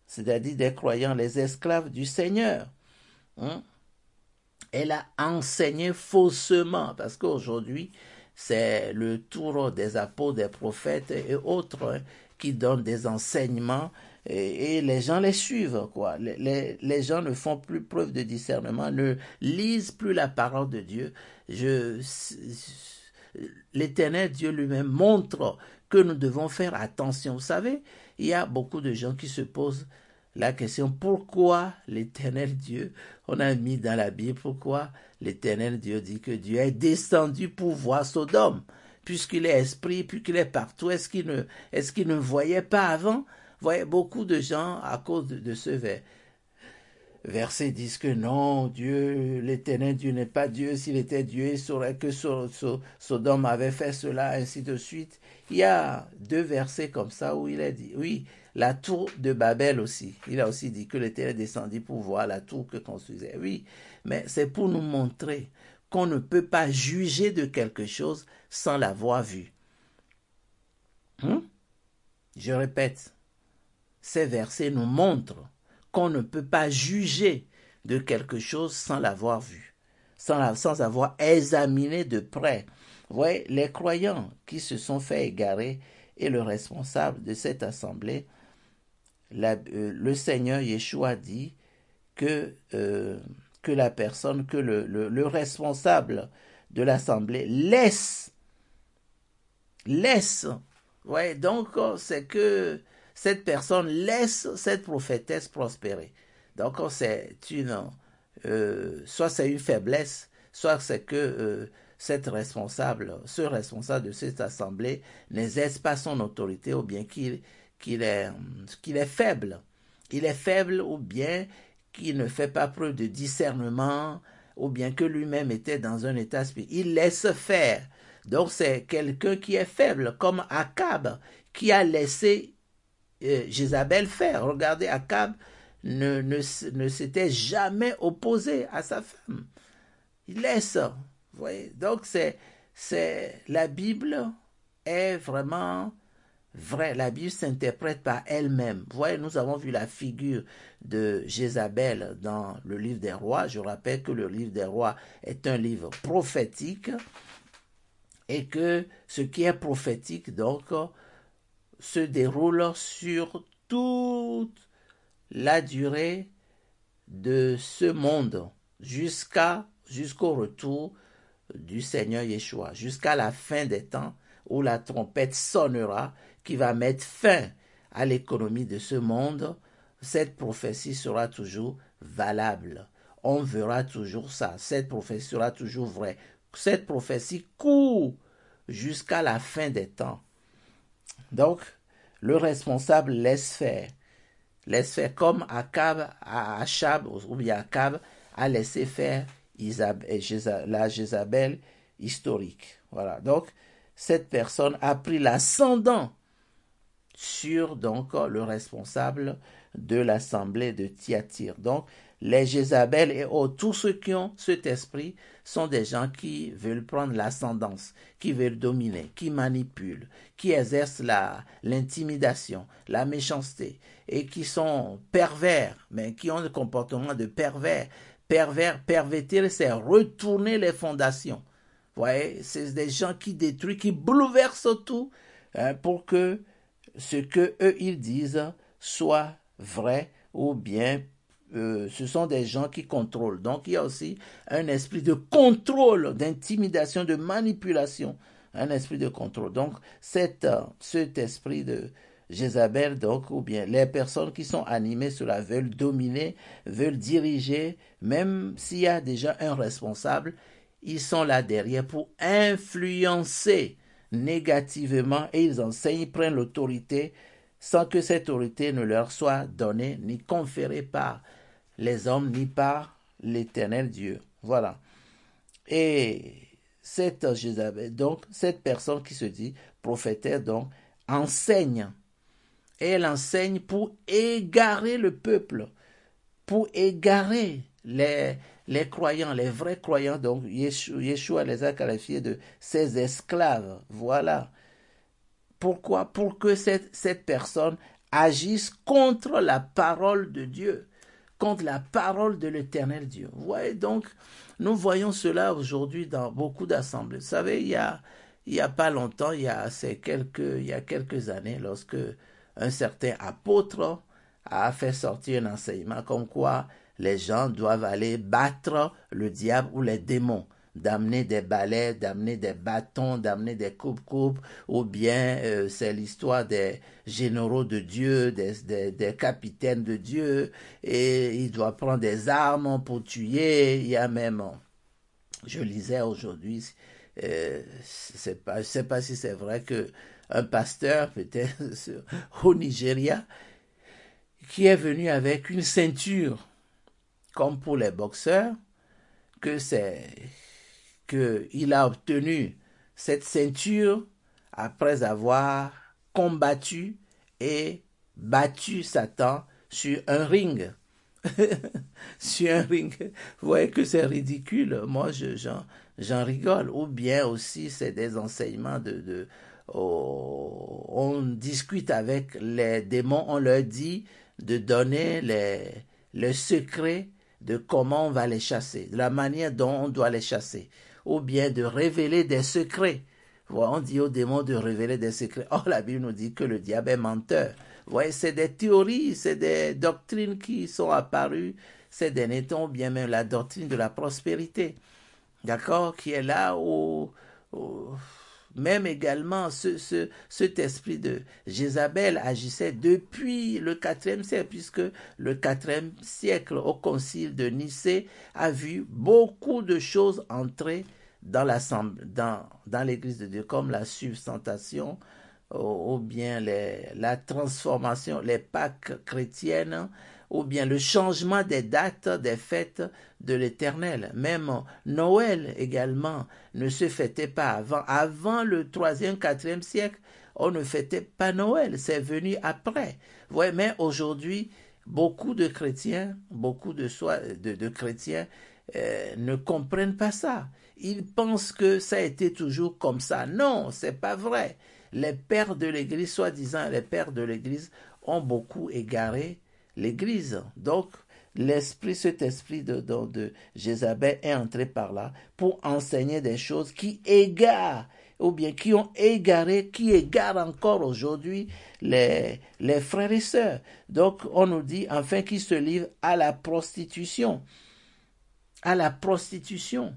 A: c'est-à-dire des croyants, les esclaves du Seigneur. Hein? Elle a enseigné faussement, parce qu'aujourd'hui, c'est le tour des apôtres, des prophètes et autres hein, qui donnent des enseignements et, et les gens les suivent. Quoi. Les, les, les gens ne font plus preuve de discernement, ne lisent plus la parole de Dieu. Je, l'Éternel Dieu lui-même montre que nous devons faire attention. Vous savez, il y a beaucoup de gens qui se posent la question, pourquoi l'Éternel Dieu, on a mis dans la Bible, pourquoi l'Éternel Dieu dit que Dieu est descendu pour voir Sodome, puisqu'il est esprit, puisqu'il est partout, est-ce qu'il ne, est-ce qu'il ne voyait pas avant? Vous voyez, beaucoup de gens, à cause de, de ce vers, verset, disent que non, Dieu, l'Éternel Dieu n'est pas Dieu, s'il était Dieu, il saurait que so, so, Sodome avait fait cela, ainsi de suite. Il y a deux versets comme ça où il a dit, oui, la tour de Babel aussi. Il a aussi dit que l'Éternel descendit pour voir la tour que construisait. Oui, mais c'est pour nous montrer qu'on ne peut pas juger de quelque chose sans l'avoir vu. Hum? Je répète, ces versets nous montrent qu'on ne peut pas juger de quelque chose sans l'avoir vu, sans, la, sans avoir examiné de près. Vous voyez, les croyants qui se sont fait égarer et le responsable de cette assemblée, La, euh, le Seigneur Yeshua dit que, euh, que la personne, que le, le, le responsable de l'assemblée laisse, laisse, ouais, donc c'est que cette personne laisse cette prophétesse prospérer. Donc c'est une, euh, soit c'est une faiblesse, soit c'est que euh, cette responsable, ce responsable de cette assemblée n'exerce pas son autorité ou bien qu'il qu'il est, qu'il est faible. Il est faible ou bien qu'il ne fait pas preuve de discernement ou bien que lui-même était dans un état spirituel. Il laisse faire. Donc c'est quelqu'un qui est faible, comme Akab, qui a laissé euh, Jézabel faire. Regardez, Akab ne, ne, ne s'était jamais opposé à sa femme. Il laisse. Vous voyez? Donc c'est, c'est, la Bible est vraiment... vrai, la Bible s'interprète par elle-même. Vous voyez, nous avons vu la figure de Jézabel dans le livre des rois. Je rappelle que le livre des rois est un livre prophétique et que ce qui est prophétique, donc, se déroule sur toute la durée de ce monde jusqu'à, jusqu'au retour du Seigneur Yeshua, jusqu'à la fin des temps où la trompette sonnera qui va mettre fin à l'économie de ce monde. Cette prophétie sera toujours valable. On verra toujours ça. Cette prophétie sera toujours vraie. Cette prophétie court jusqu'à la fin des temps. Donc, le responsable laisse faire. Laisse faire comme Akab, Achab, ou bien Akab a laissé faire Isabelle, la Jézabel historique. Voilà. Donc, cette personne a pris l'ascendant sur donc le responsable de l'assemblée de Thyatire. Donc, les Jézabel et autres, tous ceux qui ont cet esprit sont des gens qui veulent prendre l'ascendance, qui veulent dominer, qui manipulent, qui exercent la, l'intimidation, la méchanceté et qui sont pervers, mais qui ont le comportement de pervers. Pervers, pervertir, c'est retourner les fondations. Vous voyez, c'est des gens qui détruisent, qui bouleversent tout hein, pour que ce que eux ils disent soit vrai ou bien euh, ce sont des gens qui contrôlent. Donc il y a aussi un esprit de contrôle, d'intimidation, de manipulation, un esprit de contrôle. Donc cet, euh, cet esprit de Jézabel, donc, ou bien les personnes qui sont animées cela veulent dominer, veulent diriger, même s'il y a déjà un responsable, ils sont là derrière pour influencer négativement et ils enseignent, ils prennent l'autorité sans que cette autorité ne leur soit donnée ni conférée par les hommes ni par l'Éternel Dieu. Voilà. Et cette Jézabel, donc cette personne qui se dit prophétesse, donc enseigne. Et elle enseigne pour égarer le peuple, pour égarer les, les croyants, les vrais croyants. Donc Yeshua, Yeshua les a qualifiés de ses esclaves. Voilà. Pourquoi? Pour que cette, cette personne agissent contre la parole de Dieu, contre la parole de l'Éternel Dieu. Vous voyez, donc, nous voyons cela aujourd'hui dans beaucoup d'assemblées. Vous savez, il y a, il y a pas longtemps, il y a, c'est quelques, il y a quelques années, lorsque un certain apôtre a fait sortir un enseignement comme quoi les gens doivent aller battre le diable ou les démons, d'amener des balais, d'amener des bâtons, d'amener des coupes-coupes, ou bien euh, c'est l'histoire des généraux de Dieu, des, des, des capitaines de Dieu, et il doit prendre des armes pour tuer. Il y a même, je lisais aujourd'hui, euh, c'est pas, je ne sais pas si c'est vrai que un pasteur, peut-être au Nigeria, qui est venu avec une ceinture, comme pour les boxeurs, que c'est qu'il a obtenu cette ceinture après avoir combattu et battu Satan sur un ring. Sur un ring. Vous voyez que c'est ridicule. Moi, je, j'en, j'en rigole. Ou bien aussi, c'est des enseignements de... de oh, on discute avec les démons, on leur dit de donner les, le secret de comment on va les chasser, de la manière dont on doit les chasser, ou bien de révéler des secrets. On dit aux démons de révéler des secrets. Or, la Bible nous dit que le diable est menteur. Vous voyez, c'est des théories, c'est des doctrines qui sont apparues ces derniers temps, ou bien même la doctrine de la prospérité, d'accord, qui est là où, où même également ce, ce, cet esprit de Jézabel agissait depuis le quatrième siècle, puisque le quatrième siècle au concile de Nicée a vu beaucoup de choses entrer dans l'assemblée, dans, dans l'église de Dieu, comme la substantation, ou, ou bien les, la transformation, les Pâques chrétiennes, ou bien le changement des dates des fêtes de l'Éternel. Même Noël également ne se fêtait pas avant. Avant le troisième, quatrième siècle, on ne fêtait pas Noël. C'est venu après. Ouais, mais aujourd'hui, beaucoup de chrétiens, beaucoup de, soi, de, de chrétiens euh, ne comprennent pas ça. Ils pensent que ça a été toujours comme ça. Non, c'est pas vrai. Les pères de l'Église, soi-disant les pères de l'Église, ont beaucoup égaré l'Église. Donc, l'esprit, cet esprit de, de, de Jézabel est entré par là pour enseigner des choses qui égarent, ou bien qui ont égaré, qui égarent encore aujourd'hui les, les frères et sœurs. Donc, on nous dit, enfin, qu'ils se livrent à la prostitution. À la prostitution.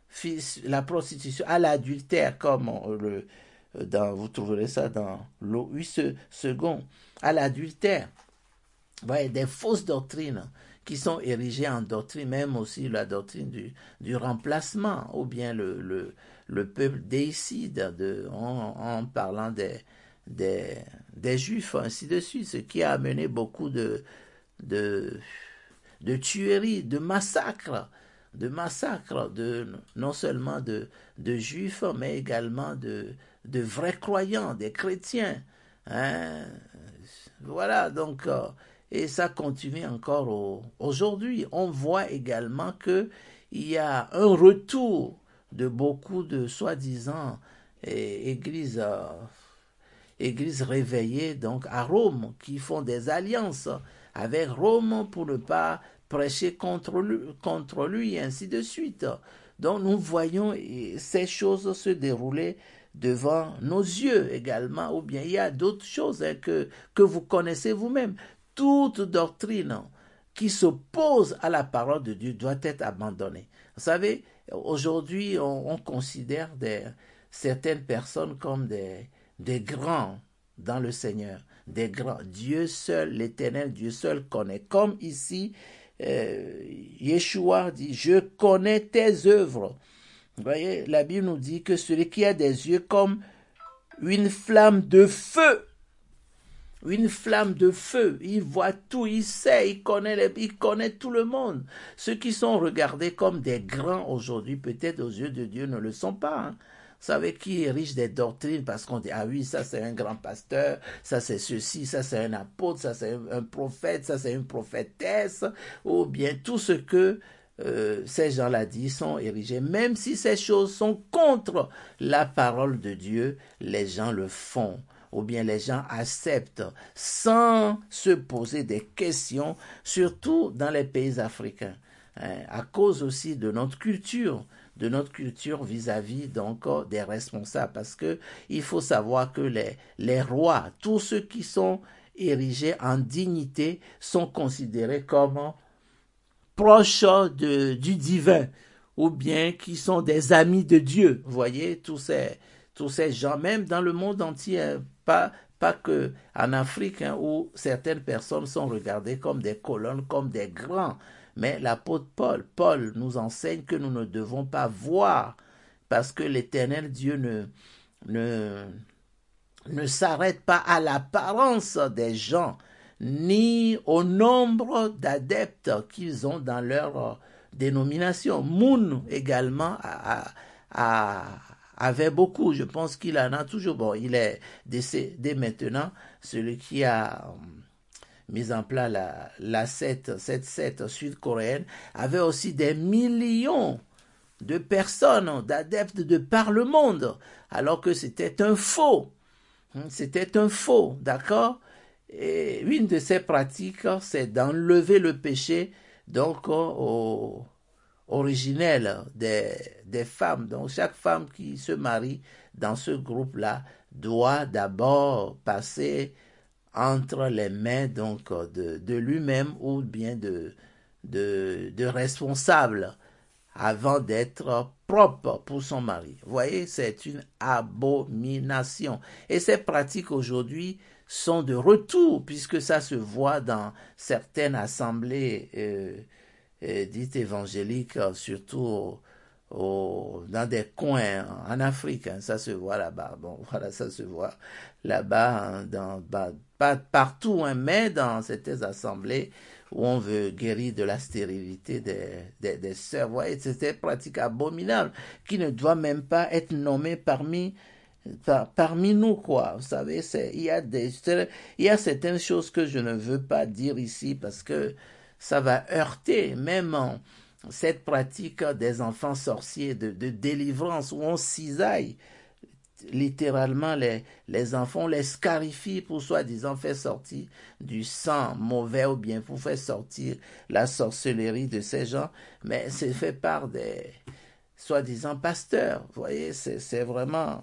A: La prostitution, à l'adultère, comme on le, dans, vous trouverez ça dans l'O huit second, à l'adultère. Ouais, des fausses doctrines qui sont érigées en doctrine, même aussi la doctrine du, du remplacement, ou bien le, le, le peuple déicide, de, en, en parlant des, des, des Juifs, ainsi de suite, ce qui a amené beaucoup de, de, de tueries, de massacres, de massacres, de, non seulement de, de Juifs, mais également de, de vrais croyants, des chrétiens. Hein? Voilà, donc... Euh, Et ça continue encore au, aujourd'hui. On voit également qu'il y a un retour de beaucoup de soi-disant eh, églises, euh, églises réveillées donc à Rome, qui font des alliances avec Rome pour ne pas prêcher contre lui, contre lui et ainsi de suite. Donc nous voyons ces choses se dérouler devant nos yeux également, ou bien il y a d'autres choses hein, que, que vous connaissez vous-même. Toute doctrine qui s'oppose à la parole de Dieu doit être abandonnée. Vous savez, aujourd'hui, on, on considère des, certaines personnes comme des, des grands dans le Seigneur. Des grands. Dieu seul, l'Éternel, Dieu seul connaît. Comme ici, euh, Yeshua dit, je connais tes œuvres. Vous voyez, la Bible nous dit que celui qui a des yeux comme une flamme de feu, une flamme de feu, il voit tout, il sait, il connaît, les, il connaît tout le monde. Ceux qui sont regardés comme des grands aujourd'hui, peut-être aux yeux de Dieu, ne le sont pas. Hein. Vous savez qui est riche des doctrines parce qu'on dit, ah oui, ça c'est un grand pasteur, ça c'est ceci, ça c'est un apôtre, ça c'est un prophète, ça c'est une prophétesse, ou bien tout ce que euh, ces gens-là disent sont érigés. Même si ces choses sont contre la parole de Dieu, les gens le font. ou bien les gens acceptent sans se poser des questions, surtout dans les pays africains, hein, à cause aussi de notre culture, de notre culture vis-à-vis donc des responsables, parce que il faut savoir que les, les rois, tous ceux qui sont érigés en dignité sont considérés comme proches de, du divin, ou bien qui sont des amis de Dieu. Vous voyez, tous ces, tous ces gens, même dans le monde entier, pas, pas que en Afrique, hein, où certaines personnes sont regardées comme des colonnes, comme des grands. Mais l'apôtre Paul, Paul nous enseigne que nous ne devons pas voir, parce que l'Éternel Dieu ne, ne, ne s'arrête pas à l'apparence des gens, ni au nombre d'adeptes qu'ils ont dans leur dénomination. Moon également a, a, avait beaucoup, je pense qu'il en a toujours. Bon, il est décédé maintenant, celui qui a mis en place la, la sept, cette secte sud-coréenne, avait aussi des millions de personnes, d'adeptes de par le monde, alors que c'était un faux. C'était un faux, d'accord? Et une de ces pratiques, c'est d'enlever le péché, donc, au originel des, des femmes. Donc, chaque femme qui se marie dans ce groupe-là doit d'abord passer entre les mains donc de, de lui-même ou bien de, de, de responsable avant d'être propre pour son mari. Vous voyez, c'est une abomination. Et ces pratiques aujourd'hui sont de retour, puisque ça se voit dans certaines assemblées euh, euh, dites évangéliques, surtout au, au, dans des coins en Afrique. Hein, ça se voit là-bas. Bon, voilà, ça se voit là-bas, hein, dans, bah, pas partout, hein, mais dans certaines assemblées où on veut guérir de la stérilité des, des, des sœurs. Vous voyez, c'est des pratiques abominables qui ne doivent même pas être nommées parmi Par, parmi nous, quoi. Vous savez, c'est, il y a des, il y a certaines choses que je ne veux pas dire ici parce que ça va heurter même en, cette pratique des enfants sorciers de, de délivrance où on cisaille littéralement les, les enfants, on les scarifie pour soi-disant faire sortir du sang mauvais ou bien pour faire sortir la sorcellerie de ces gens, mais c'est fait par des soi-disant pasteurs. Vous voyez, c'est, c'est vraiment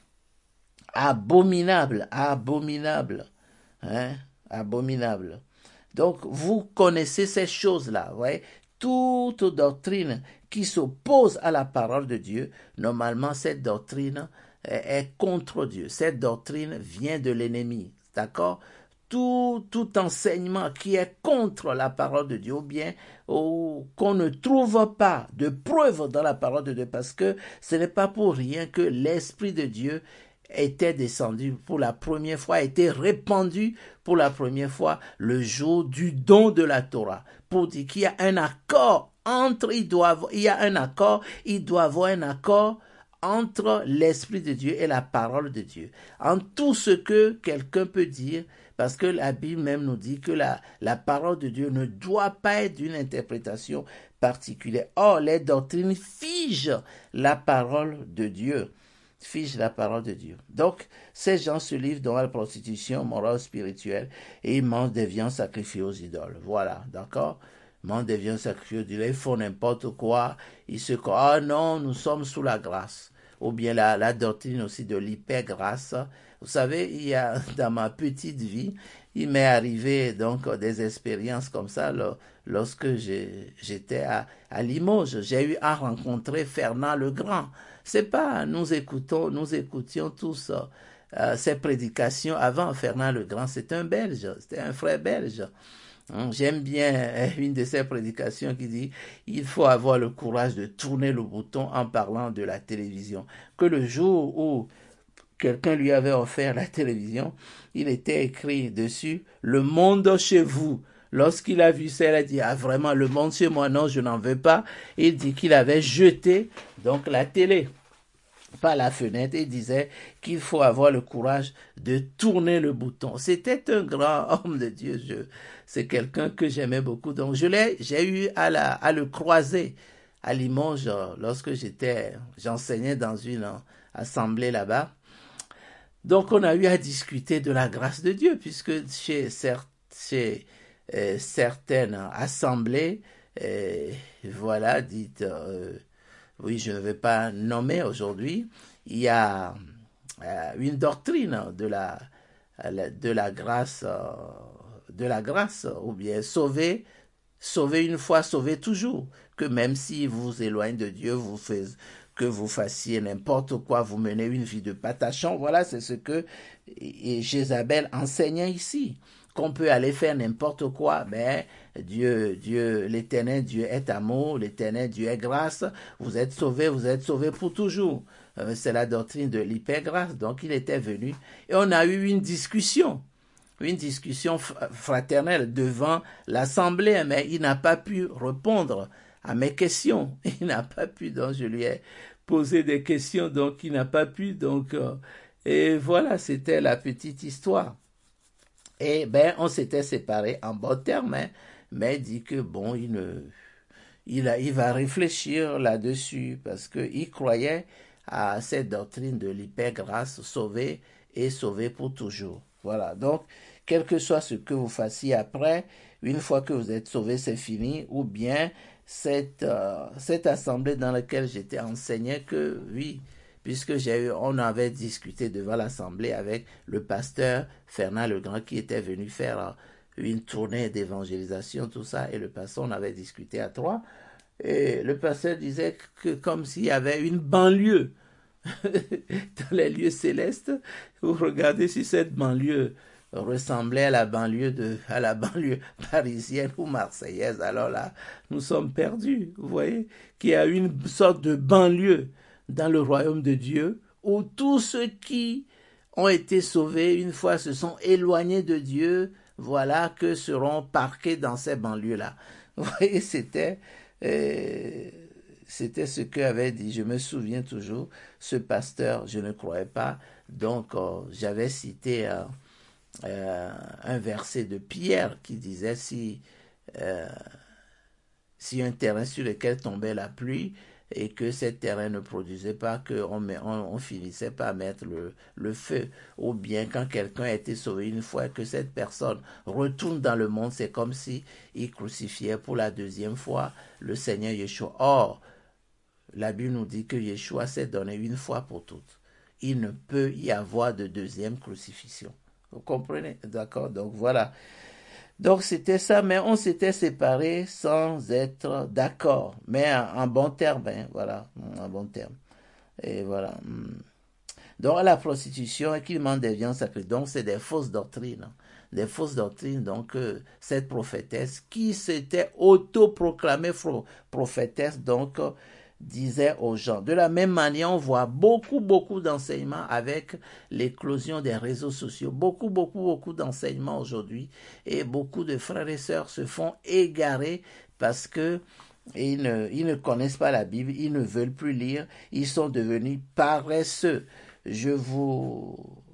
A: abominable, abominable, hein, abominable. Donc, vous connaissez ces choses-là, vous voyez, toute doctrine qui s'oppose à la parole de Dieu, normalement, cette doctrine est contre Dieu. Cette doctrine vient de l'ennemi, d'accord? Tout, tout enseignement qui est contre la parole de Dieu, ou bien ou, qu'on ne trouve pas de preuve dans la parole de Dieu, parce que ce n'est pas pour rien que l'Esprit de Dieu était descendu pour la première fois, a été répandu pour la première fois le jour du don de la Torah, pour dire qu'il y a un accord entre, il doit avoir, il y a un accord, il doit avoir un accord entre l'Esprit de Dieu et la parole de Dieu, en tout ce que quelqu'un peut dire, parce que la Bible même nous dit que la, la parole de Dieu ne doit pas être d'une interprétation particulière. Or, les doctrines figent la parole de Dieu. Fige la parole de Dieu. Donc, ces gens se livrent dans la prostitution morale spirituelle et ils mangent des viandes sacrifiées aux idoles. Voilà, d'accord? Ils mangent des viandes sacrifiées aux idoles, ils font n'importe quoi, ils se croient, ah non, nous sommes sous la grâce. Ou bien la, la doctrine aussi de l'hypergrâce. Vous savez, il y a, dans ma petite vie, il m'est arrivé donc des expériences comme ça là, lorsque j'ai, j'étais à, à Limoges. J'ai eu à rencontrer Fernand le Grand. C'est pas, nous écoutons, nous écoutions tous euh, ces prédications avant. Fernand le Grand, c'est un Belge, c'était un frère belge. J'aime bien une de ces prédications qui dit « Il faut avoir le courage de tourner le bouton en parlant de la télévision. » Que le jour où quelqu'un lui avait offert la télévision, il était écrit dessus « Le monde chez vous ». Lorsqu'il a vu ça, il a dit « Ah vraiment, le monde chez moi, non, je n'en veux pas ». Il dit qu'il avait jeté donc la télé par la fenêtre et disait qu'il faut avoir le courage de tourner le bouton. C'était un grand homme de Dieu. Je, c'est quelqu'un que j'aimais beaucoup. Donc je l'ai, j'ai eu à, la, à le croiser à Limoges lorsque j'étais, j'enseignais dans une assemblée là-bas. Donc on a eu à discuter de la grâce de Dieu, puisque chez, cer chez euh, certaines assemblées, euh, voilà, dites, euh, oui, je ne vais pas nommer aujourd'hui, il y a euh, une doctrine de la, de la grâce, euh, de la grâce, ou bien sauver, sauver une fois, sauver toujours, que même si vous vous éloignez de Dieu, vous faites, que vous fassiez n'importe quoi, vous menez une vie de patachon, voilà, c'est ce que Jézabel enseignait ici, qu'on peut aller faire n'importe quoi, mais Dieu, Dieu, l'Éternel Dieu est amour, l'Éternel Dieu est grâce, vous êtes sauvés, vous êtes sauvés pour toujours. Euh, c'est la doctrine de l'hypergrâce, donc il était venu, et on a eu une discussion, une discussion fraternelle devant l'Assemblée, mais il n'a pas pu répondre à mes questions. Il n'a pas pu, donc je lui ai posé des questions, donc il n'a pas pu, donc euh, et voilà, c'était la petite histoire. Et ben, on s'était séparés en bon terme, hein, mais il dit que bon, il ne, il, a, il va réfléchir là-dessus parce qu'il croyait à cette doctrine de l'hypergrâce, sauver et sauver pour toujours. Voilà, donc, quel que soit ce que vous fassiez après, une fois que vous êtes sauvé, c'est fini, ou bien cette, euh, cette assemblée dans laquelle j'étais enseignait que, oui, puisque j'ai eu, on avait discuté devant l'assemblée avec le pasteur Fernand Legrand qui était venu faire une tournée d'évangélisation, tout ça, et le pasteur, on avait discuté à trois, et le pasteur disait que comme s'il y avait une banlieue dans les lieux célestes, vous regardez si cette banlieue ressemblait à la banlieue de, à la banlieue parisienne ou marseillaise, alors là, nous sommes perdus. Vous voyez qu'il y a une sorte de banlieue dans le royaume de Dieu où tous ceux qui ont été sauvés une fois se sont éloignés de Dieu, voilà que seront parqués dans ces banlieues-là. Vous voyez, c'était euh, c'était ce qu'avait dit, je me souviens toujours, ce pasteur, je ne croyais pas, donc euh, j'avais cité euh, euh, un verset de Pierre qui disait si, euh, si un terrain sur lequel tombait la pluie et que ce terrain ne produisait pas, qu'on on, on finissait par mettre le, le feu, ou bien quand quelqu'un a été sauvé une fois, que cette personne retourne dans le monde, c'est comme si il crucifiait pour la deuxième fois le Seigneur Yeshua. Or, la Bible nous dit que Yeshua s'est donné une fois pour toutes. Il ne peut y avoir de deuxième crucifixion. Vous comprenez? D'accord? Donc voilà. Donc c'était ça, mais on s'était séparés sans être d'accord, mais en, en bon terme, hein, voilà, en bon terme. Et voilà. Donc la prostitution et qu'il demande des viandes sacrées, donc c'est des fausses doctrines. Des fausses doctrines, donc euh, cette prophétesse qui s'était autoproclamée prophétesse, donc euh, disait aux gens. De la même manière, on voit beaucoup, beaucoup d'enseignements avec l'éclosion des réseaux sociaux. Beaucoup, beaucoup, beaucoup d'enseignements aujourd'hui. Et beaucoup de frères et sœurs se font égarer parce que ils ne, ils ne connaissent pas la Bible, ils ne veulent plus lire, ils sont devenus paresseux. Je vous,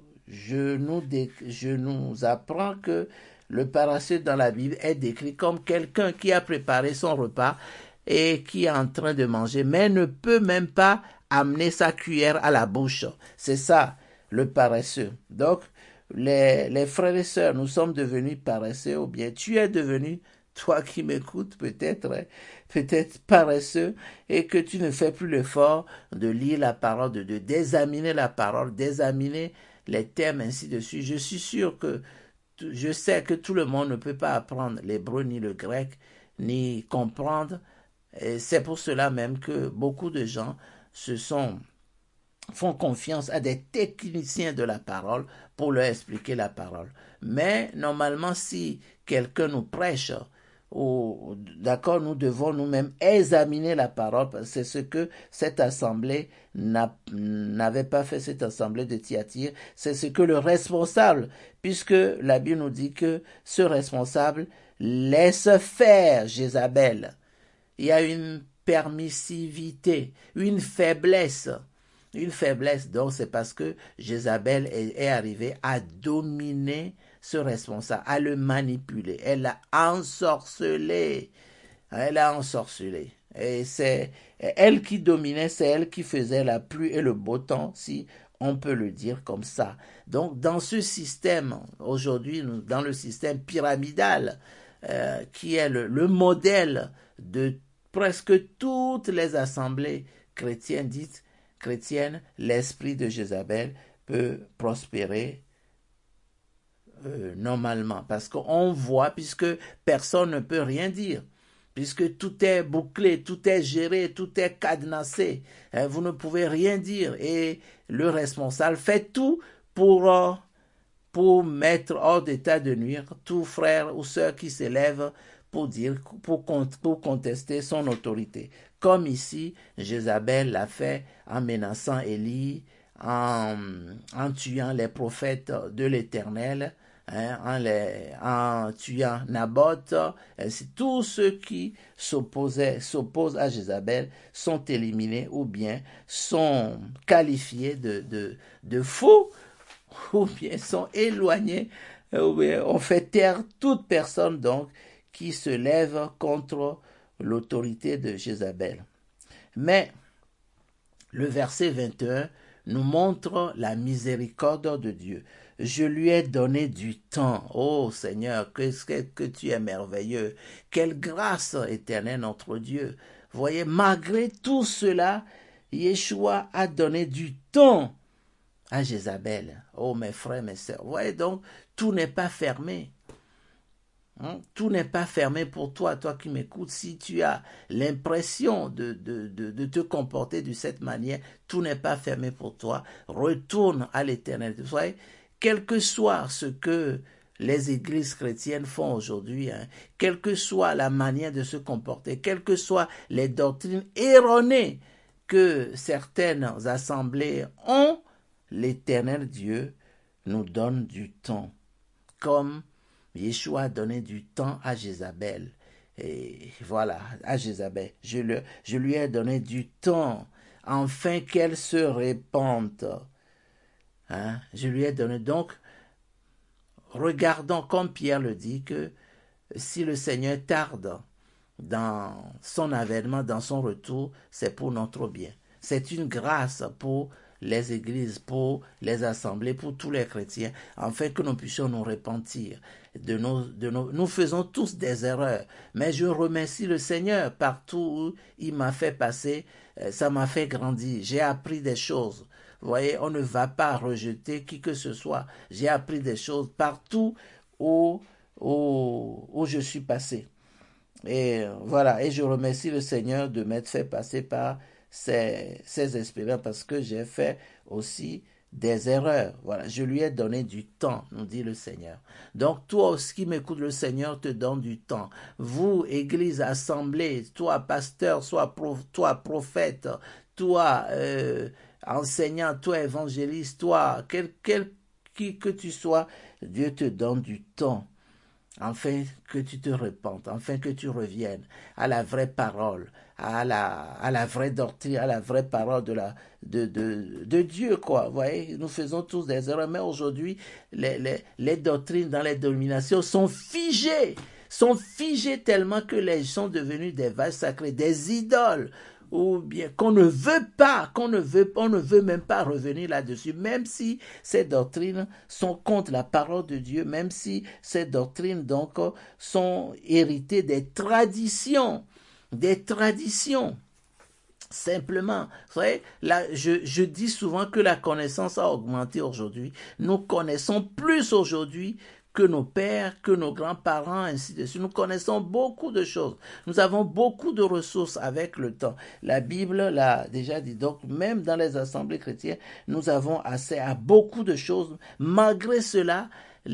A: je nous, je nous apprends que le paresseux dans la Bible est décrit comme quelqu'un qui a préparé son repas et qui est en train de manger, mais ne peut même pas amener sa cuillère à la bouche. C'est ça, le paresseux. Donc, les, les frères et sœurs, nous sommes devenus paresseux, ou bien tu es devenu, toi qui m'écoutes peut-être, hein, peut-être paresseux, et que tu ne fais plus l'effort de lire la parole de Dieu, d'examiner la parole, d'examiner les thèmes, ainsi de suite. Je suis sûr que, je sais que tout le monde ne peut pas apprendre l'hébreu ni le grec, ni comprendre. Et c'est pour cela même que beaucoup de gens se sont, font confiance à des techniciens de la parole pour leur expliquer la parole. Mais normalement, si quelqu'un nous prêche, ou d'accord, nous devons nous-mêmes examiner la parole, parce que c'est ce que cette assemblée n'avait pas fait, cette assemblée de Thyatire, c'est ce que le responsable, puisque la Bible nous dit que ce responsable laisse faire Jézabel. Il y a une permissivité, une faiblesse, une faiblesse. Donc c'est parce que Jézabel est, est arrivée à dominer ce responsable, à le manipuler. Elle l'a ensorcelé. Elle l'a ensorcelé. Et c'est elle qui dominait, c'est elle qui faisait la pluie et le beau temps, si On peut le dire comme ça. Donc, dans ce système, aujourd'hui, dans le système pyramidal, euh, qui est le, le modèle de presque toutes les assemblées chrétiennes dites chrétiennes, l'esprit de Jézabel peut prospérer euh, normalement. Parce qu'on voit, puisque personne ne peut rien dire, puisque tout est bouclé, tout est géré, tout est cadenassé, hein, vous ne pouvez rien dire. Et le responsable fait tout pour, euh, pour mettre hors d'état de nuire tout frère ou sœur qui s'élève pour dire, pour, pour contester son autorité. Comme ici, Jézabel l'a fait en menaçant Élie, en, en tuant les prophètes de l'Éternel, hein, en, les, en tuant Naboth. Ainsi, tous ceux qui s'opposaient, s'opposent à Jézabel sont éliminés ou bien sont qualifiés de, de, de faux ou bien sont éloignés. Ou bien on fait taire toute personne donc qui se lève contre l'autorité de Jézabel. Mais le verset vingt et un nous montre la miséricorde de Dieu. Je lui ai donné du temps. Oh Seigneur, que, que, que tu es merveilleux. Quelle grâce éternelle notre Dieu. Voyez, malgré tout cela, Yeshua a donné du temps à Jézabel. Oh mes frères, mes sœurs. Voyez donc, tout n'est pas fermé. Hein? Tout n'est pas fermé pour toi, toi qui m'écoutes. Si tu as l'impression de, de, de, de te comporter de cette manière, tout n'est pas fermé pour toi. Retourne à l'Éternel. Vous voyez, quel que soit ce que les églises chrétiennes font aujourd'hui, hein, quelle que soit la manière de se comporter, quelles que soient les doctrines erronées que certaines assemblées ont, l'Éternel Dieu nous donne du temps, comme Yeshua a donné du temps à Jézabel. Et voilà, à Jézabel. Je, le, je lui ai donné du temps afin qu'elle se répande. Hein? Je lui ai donné donc, regardons comme Pierre le dit, que si le Seigneur tarde dans son avènement, dans son retour, c'est pour notre bien. C'est une grâce pour les églises, pour les assemblées, pour tous les chrétiens, afin que nous puissions nous repentir. De nos, de nos, nous faisons tous des erreurs, mais je remercie le Seigneur partout où il m'a fait passer, ça m'a fait grandir, j'ai appris des choses. Vous voyez, on ne va pas rejeter qui que ce soit. J'ai appris des choses partout où, où, où je suis passé. Et voilà, et je remercie le Seigneur de m'être fait passer par ces, ces expériences parce que j'ai fait aussi des erreurs. Voilà, je lui ai donné du temps, nous dit le Seigneur. Donc, toi qui m'écoutes, le Seigneur te donne du temps. Vous, église, assemblée, toi, pasteur, soit pro, toi, prophète, toi, euh, enseignant, toi, évangéliste, toi, quel, quel qui que tu sois, Dieu te donne du temps. Afin que tu te repentes, afin que tu reviennes à la vraie parole, à la, à la vraie doctrine, à la vraie parole de, la, de, de, de Dieu, quoi. Vous voyez, nous faisons tous des erreurs, mais aujourd'hui, les, les, les doctrines dans les dénominations sont figées, sont figées tellement que les gens sont devenus des vases sacrés, des idoles, ou bien qu'on ne veut pas, qu'on ne veut, on ne veut même pas revenir là-dessus, même si ces doctrines sont contre la parole de Dieu, même si ces doctrines donc sont héritées des traditions, des traditions. Simplement, vous savez, là, je, je dis souvent que la connaissance a augmenté aujourd'hui. Nous connaissons plus aujourd'hui que nos pères, que nos grands-parents, ainsi de suite. Nous connaissons beaucoup de choses. Nous avons beaucoup de ressources avec le temps. La Bible l'a déjà dit. Donc, même dans les assemblées chrétiennes, nous avons accès à beaucoup de choses. Malgré cela,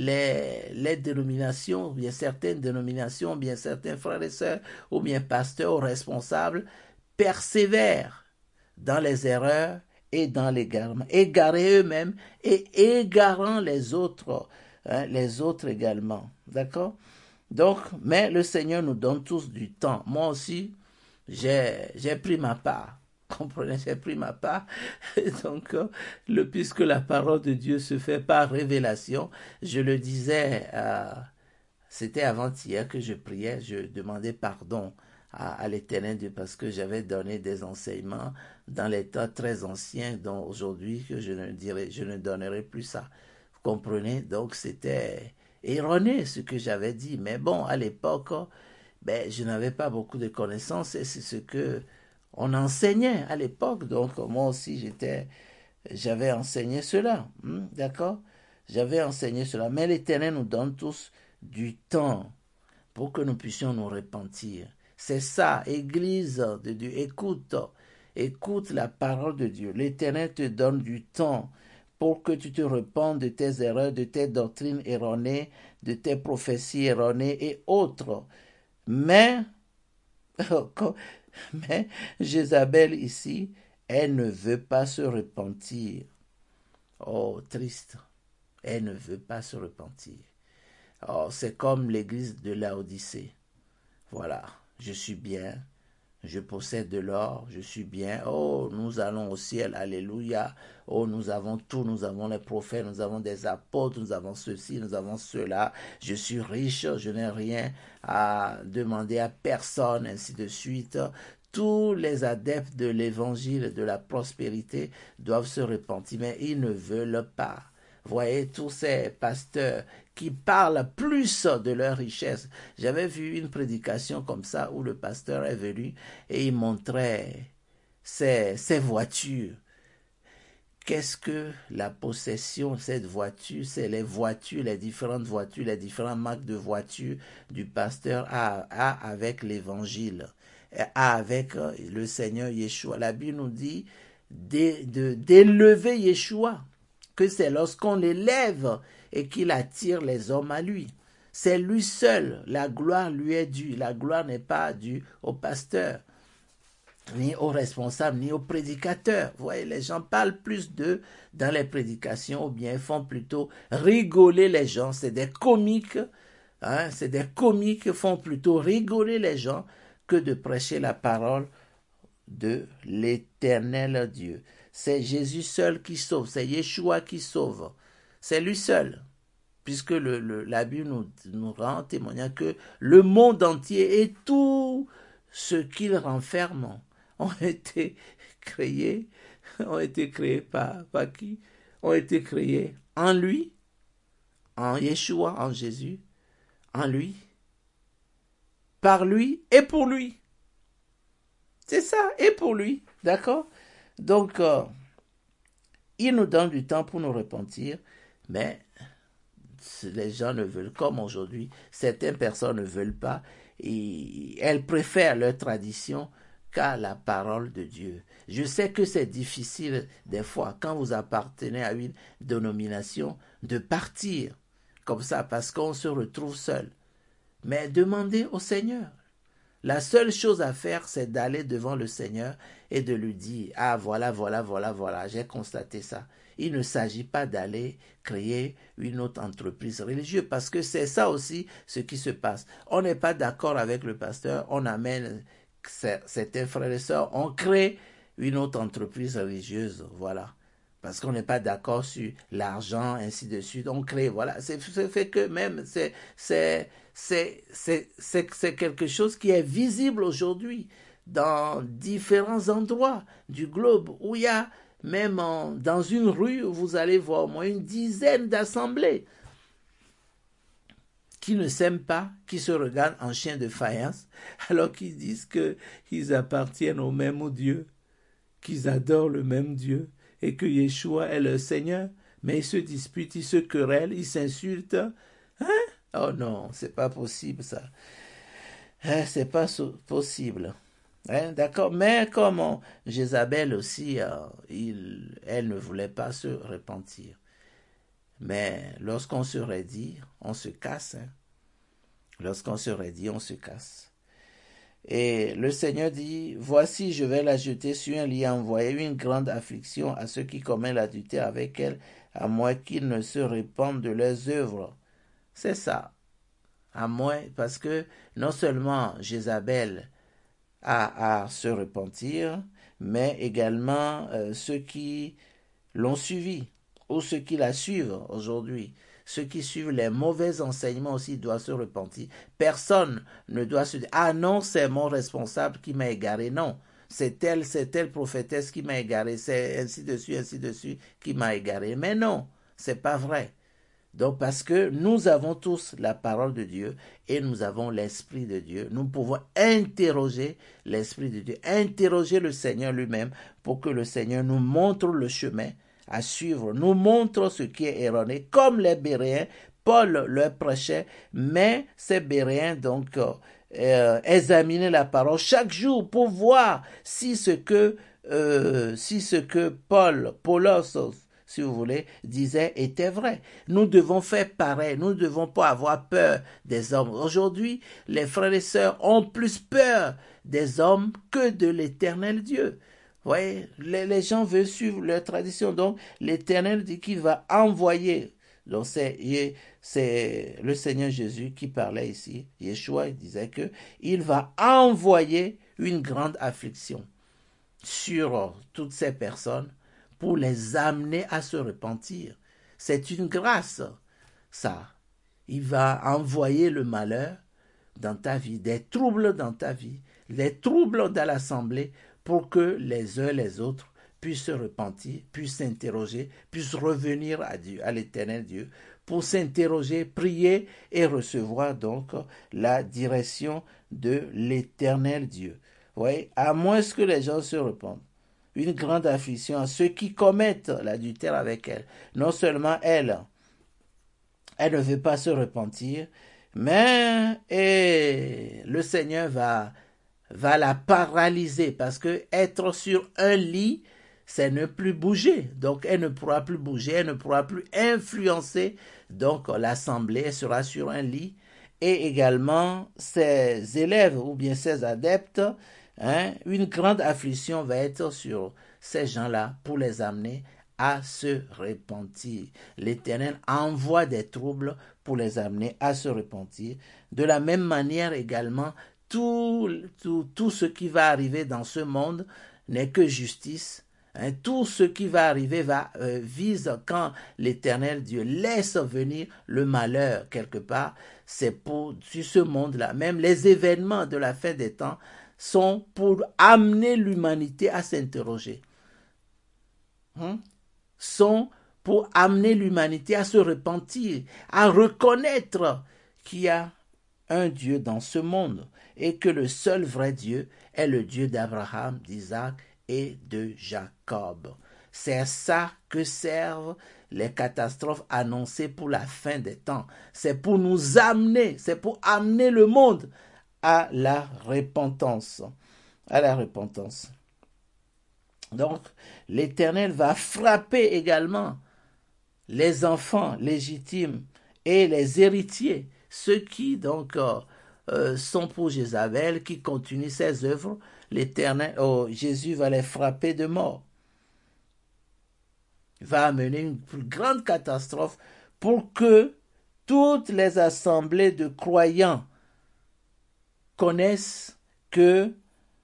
A: les, les dénominations, ou bien certaines dénominations, ou bien certains frères et sœurs, ou bien pasteurs ou responsables, persévèrent dans les erreurs et dans l'égarement, égarés eux-mêmes et égarant les autres. Hein, les autres également, d'accord? Donc, mais le Seigneur nous donne tous du temps. Moi aussi, j'ai, j'ai pris ma part. Comprenez, j'ai pris ma part. Donc, le, puisque la parole de Dieu se fait par révélation, je le disais, euh, c'était avant-hier que je priais, je demandais pardon à, à l'Éternel Dieu parce que j'avais donné des enseignements dans les temps très anciens dont aujourd'hui que je ne dirai, je ne donnerai plus ça. Vous comprenez? Donc c'était erroné ce que j'avais dit. Mais bon, à l'époque, ben, je n'avais pas beaucoup de connaissances et c'est ce que on enseignait à l'époque. Donc moi aussi j'étais, j'avais enseigné cela. Hmm, d'accord? J'avais enseigné cela. Mais l'Éternel nous donne tous du temps pour que nous puissions nous repentir. C'est ça, Église de Dieu. Écoute, écoute la parole de Dieu. L'Éternel te donne du temps pour que tu te repentes de tes erreurs, de tes doctrines erronées, de tes prophéties erronées et autres. Mais, mais Jézabel ici, elle ne veut pas se repentir. Oh, triste. Elle ne veut pas se repentir. Oh, c'est comme l'église de Laodicée. Voilà, je suis bien, je possède de l'or, je suis bien. Oh, nous allons au ciel, alléluia. Oh, nous avons tout, nous avons les prophètes, nous avons des apôtres, nous avons ceci, nous avons cela. Je suis riche, je n'ai rien à demander à personne, ainsi de suite. Tous les adeptes de l'évangile et de la prospérité doivent se repentir, mais ils ne veulent pas. Voyez, tous ces pasteurs qui parlent plus de leur richesse. J'avais vu une prédication comme ça où le pasteur est venu et il montrait ses, ses voitures. Qu'est-ce que la possession de cette voiture? C'est les voitures, les différentes voitures, les différentes marques de voitures du pasteur a, a avec l'évangile, a avec le Seigneur Yeshua. La Bible nous dit d'élever Yeshua, que c'est lorsqu'on l'élève et qu'il attire les hommes à lui. C'est lui seul, la gloire lui est due. La gloire n'est pas due au pasteur, ni aux responsables, ni aux prédicateurs. Vous voyez, les gens parlent plus d'eux dans les prédications, ou bien font plutôt rigoler les gens. C'est des comiques, hein, c'est des comiques qui font plutôt rigoler les gens que de prêcher la parole de l'Éternel Dieu. C'est Jésus seul qui sauve, c'est Yeshua qui sauve. C'est lui seul, puisque le, le, la Bible nous, nous rend témoignage que le monde entier et tout ce qu'il renferme ont été créés, ont été créés par, par qui? Ont été créés en lui, en Yeshua, en Jésus, en lui, par lui et pour lui. C'est ça, et pour lui, d'accord? Donc, euh, il nous donne du temps pour nous repentir, mais les gens ne veulent, comme aujourd'hui, certaines personnes ne veulent pas, et elles préfèrent leur tradition qu'à la parole de Dieu. Je sais que c'est difficile des fois, quand vous appartenez à une dénomination, de partir comme ça, parce qu'on se retrouve seul. Mais demandez au Seigneur. La seule chose à faire, c'est d'aller devant le Seigneur et de lui dire « Ah, voilà, voilà, voilà, voilà, j'ai constaté ça. » Il ne s'agit pas d'aller créer une autre entreprise religieuse, parce que c'est ça aussi ce qui se passe. On n'est pas d'accord avec le pasteur, on amène certains frères et sœurs, on crée une autre entreprise religieuse, voilà. Parce qu'on n'est pas d'accord sur l'argent, ainsi de suite. On crée, voilà. C'est fait que même, c'est, c'est, c'est, c'est, c'est, c'est quelque chose qui est visible aujourd'hui dans différents endroits du globe où il y a, même en, dans une rue, vous allez voir au moins une dizaine d'assemblées qui ne s'aiment pas, qui se regardent en chien de faïence, alors qu'ils disent qu'ils appartiennent au même Dieu, qu'ils adorent le même Dieu, et que Yeshua est le Seigneur, mais ils se disputent, ils se querellent, ils s'insultent. Hein? Oh non, c'est pas possible ça. Hein? C'est pas so- possible. Hein? D'accord? Mais comme on, Jézabel aussi, euh, il, elle ne voulait pas se repentir. Mais lorsqu'on se redit, on se casse. Hein? Lorsqu'on se redit, on se casse. Et le Seigneur dit, voici, je vais la jeter sur un lit, envoyer une grande affliction à ceux qui commettent l'adultère avec elle, à moins qu'ils ne se répandent de leurs œuvres. C'est ça. À moins, parce que non seulement Jézabel a à se repentir, mais également euh, ceux qui l'ont suivi, ou ceux qui la suivent aujourd'hui. ceux qui suivent les mauvais enseignements aussi doivent se repentir. Personne ne doit se dire « Ah non, c'est mon responsable qui m'a égaré. » Non, c'est telle, c'est telle prophétesse qui m'a égaré, c'est ainsi de suite, ainsi de suite qui m'a égaré. Mais non, c'est pas vrai. Donc, parce que nous avons tous la parole de Dieu et nous avons l'Esprit de Dieu, nous pouvons interroger l'Esprit de Dieu, interroger le Seigneur lui-même pour que le Seigneur nous montre le chemin à suivre, nous montre ce qui est erroné, comme les Béréens, Paul leur prêchait, mais ces Béréens, donc, euh, examinaient la parole chaque jour pour voir si ce que, euh, si ce que Paul, Paulos, si vous voulez, disait était vrai. Nous devons faire pareil. Nous ne devons pas avoir peur des hommes. Aujourd'hui, les frères et sœurs ont plus peur des hommes que de l'Éternel Dieu. Vous voyez, les, les gens veulent suivre leur tradition. Donc, l'Éternel dit qu'il va envoyer. Donc, c'est, c'est le Seigneur Jésus qui parlait ici. Yeshua, il disait que il va envoyer une grande affliction sur toutes ces personnes pour les amener à se repentir. C'est une grâce, ça. Il va envoyer le malheur dans ta vie, des troubles dans ta vie, des troubles dans l'assemblée, pour que les uns et les autres puissent se repentir, puissent s'interroger, puissent revenir à Dieu, à l'Éternel Dieu, pour s'interroger, prier et recevoir donc la direction de l'Éternel Dieu. Vous voyez, à moins que les gens se repentent. Une grande affliction à ceux qui commettent l'adultère avec elle. Non seulement elle, elle ne veut pas se repentir, mais et le Seigneur va, va la paralyser parce que être sur un lit, c'est ne plus bouger. Donc elle ne pourra plus bouger, elle ne pourra plus influencer donc l'assemblée, elle sera sur un lit. Et également ses élèves ou bien ses adeptes, Hein, une grande affliction va être sur ces gens-là pour les amener à se repentir. L'Éternel envoie des troubles pour les amener à se repentir. De la même manière également, tout, tout, tout ce qui va arriver dans ce monde n'est que justice. Hein, tout ce qui va arriver va, euh, vise quand l'Éternel Dieu laisse venir le malheur quelque part. C'est pour sur ce monde-là. Même les événements de la fin des temps sont pour amener l'humanité à s'interroger. Hein? Sont pour amener l'humanité à se repentir, à reconnaître qu'il y a un Dieu dans ce monde et que le seul vrai Dieu est le Dieu d'Abraham, d'Isaac et de Jacob. C'est à ça que servent les catastrophes annoncées pour la fin des temps. C'est pour nous amener, c'est pour amener le monde à la repentance, à la repentance. Donc, l'Éternel va frapper également les enfants légitimes et les héritiers, ceux qui donc euh, euh, sont pour Jézabel, qui continuent ses œuvres. L'Éternel, oh, Jésus va les frapper de mort. Il va amener une plus grande catastrophe pour que toutes les assemblées de croyants connaissent que,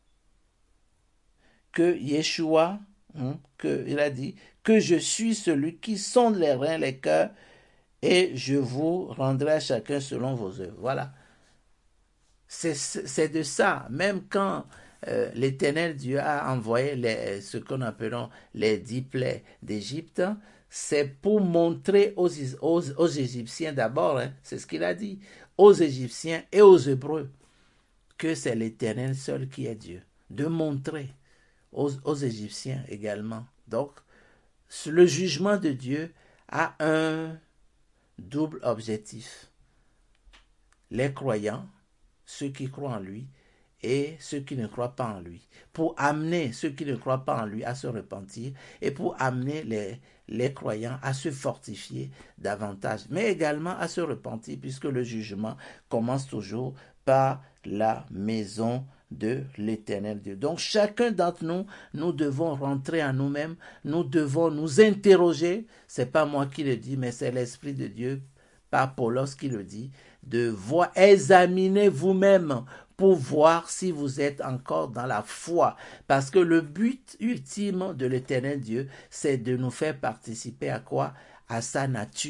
A: que Yeshua, hein, que, il a dit, que je suis celui qui sonde les reins, les cœurs, et je vous rendrai à chacun selon vos œuvres. Voilà. C'est, c'est de ça, même quand euh, l'Éternel Dieu a envoyé les, ce qu'on appelle les dix plaies d'Égypte, c'est pour montrer aux, aux, aux Égyptiens d'abord, hein, c'est ce qu'il a dit, aux Égyptiens et aux Hébreux, que c'est l'Éternel seul qui est Dieu, de montrer aux, aux Égyptiens également. Donc, le jugement de Dieu a un double objectif. Les croyants, ceux qui croient en lui, et ceux qui ne croient pas en lui, pour amener ceux qui ne croient pas en lui à se repentir et pour amener les, les croyants à se fortifier davantage, mais également à se repentir puisque le jugement commence toujours par la maison de l'Éternel Dieu. Donc chacun d'entre nous, nous devons rentrer en nous-mêmes, nous devons nous interroger, c'est pas moi qui le dis, mais c'est l'Esprit de Dieu, par Paulos qui le dit, de voir, examiner vous-même pour voir si vous êtes encore dans la foi. Parce que le but ultime de l'Éternel Dieu, c'est de nous faire participer à quoi? À sa nature,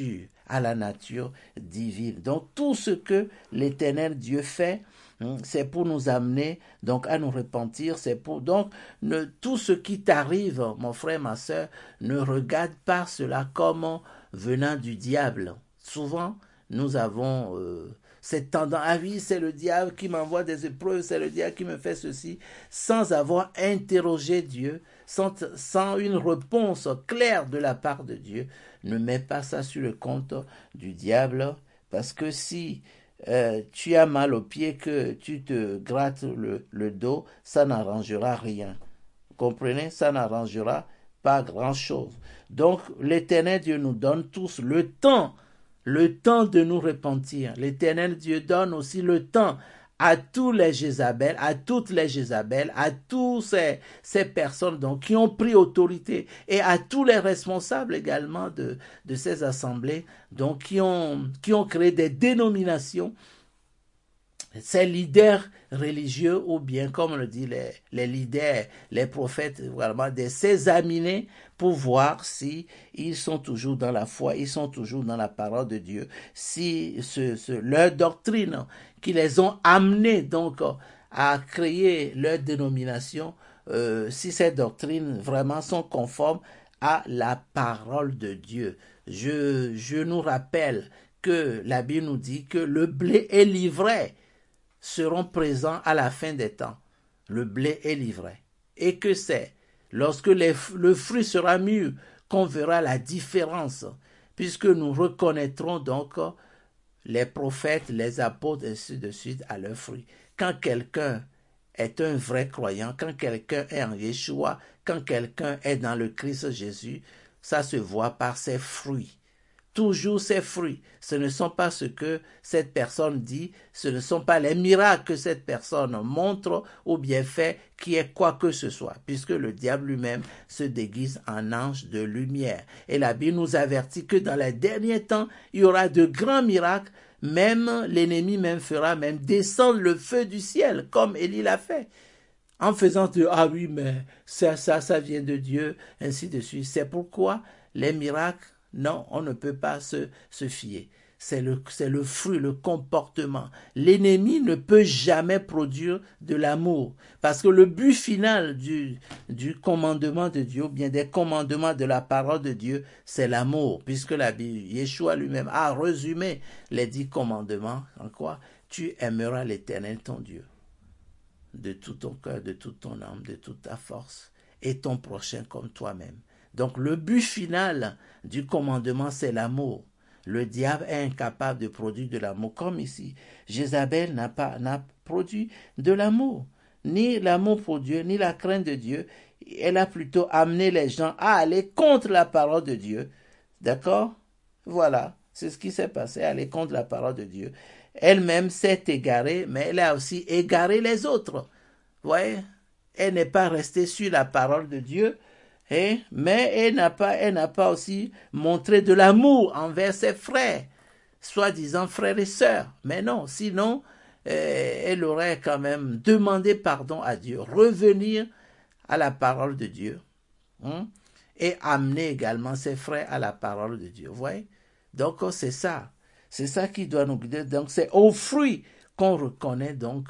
A: à la nature divine. Donc tout ce que l'Éternel Dieu fait, c'est pour nous amener donc à nous repentir, c'est pour donc ne, tout ce qui t'arrive, mon frère, ma soeur, ne regarde pas cela comme venant du diable. Souvent, nous avons euh, cette tendance, ah oui, c'est le diable qui m'envoie des épreuves, c'est le diable qui me fait ceci, sans avoir interrogé Dieu, sans, sans une réponse claire de la part de Dieu. Ne mets pas ça sur le compte du diable, parce que si Euh, tu as mal au pied, que tu te grattes le, le dos, ça n'arrangera rien. Vous comprenez? Ça n'arrangera pas grand-chose. Donc, l'Éternel Dieu nous donne tous le temps, le temps de nous repentir. L'Éternel Dieu donne aussi le temps à tous les Jézabel, à toutes les Jézabel, à tous ces, ces personnes donc, qui ont pris autorité et à tous les responsables également de, de ces assemblées donc, qui, ont, qui ont créé des dénominations, ces leaders religieux ou bien, comme le dit les, les leaders, les prophètes, vraiment, de s'examiner pour voir si ils sont toujours dans la foi, ils sont toujours dans la parole de Dieu, si ce, ce, leur doctrine qui les ont amenés donc à créer leur dénomination, euh, si ces doctrines vraiment sont conformes à la parole de Dieu. Je, je nous rappelle que la Bible nous dit que le blé et l'ivraie seront présents à la fin des temps. Le blé et l'ivraie. Et que c'est lorsque les, le fruit sera mûr qu'on verra la différence, puisque nous reconnaîtrons donc les prophètes, les apôtres, et ainsi de suite à leurs fruits. Quand quelqu'un est un vrai croyant, quand quelqu'un est en Yeshua, quand quelqu'un est dans le Christ Jésus, ça se voit par ses fruits. Toujours ses fruits. Ce ne sont pas ce que cette personne dit, ce ne sont pas les miracles que cette personne montre ou bien fait qui est quoi que ce soit, puisque le diable lui-même se déguise en ange de lumière. Et la Bible nous avertit que dans les derniers temps, il y aura de grands miracles, même l'ennemi même fera même descendre le feu du ciel, comme Élie l'a fait. En faisant de, ah oui, mais ça, ça, ça vient de Dieu, ainsi de suite. C'est pourquoi les miracles, non, on ne peut pas se, se fier. C'est le, c'est le fruit, le comportement. L'ennemi ne peut jamais produire de l'amour. Parce que le but final du, du commandement de Dieu, ou bien des commandements de la parole de Dieu, c'est l'amour. Puisque la Bible, Yeshua lui-même a résumé les dix commandements. En quoi? Tu aimeras l'Éternel ton Dieu de tout ton cœur, de toute ton âme, de toute ta force, et ton prochain comme toi-même. Donc le but final du commandement, c'est l'amour. Le diable est incapable de produire de l'amour, comme ici. Jézabel n'a pas n'a produit de l'amour, ni l'amour pour Dieu, ni la crainte de Dieu. Elle a plutôt amené les gens à aller contre la parole de Dieu. D'accord? Voilà, c'est ce qui s'est passé, aller contre la parole de Dieu. Elle-même s'est égarée, mais elle a aussi égaré les autres. Vous voyez? Elle n'est pas restée sur la parole de Dieu, hein? Mais elle n'a pas, elle n'a pas aussi montré de l'amour envers ses frères, soi-disant frères et sœurs. Mais non, sinon, euh, elle aurait quand même demandé pardon à Dieu, revenir à la parole de Dieu, hein? Et amener également ses frères à la parole de Dieu. Vous voyez? Donc, c'est ça. C'est ça qui doit nous guider. Donc, c'est au fruit qu'on reconnaît donc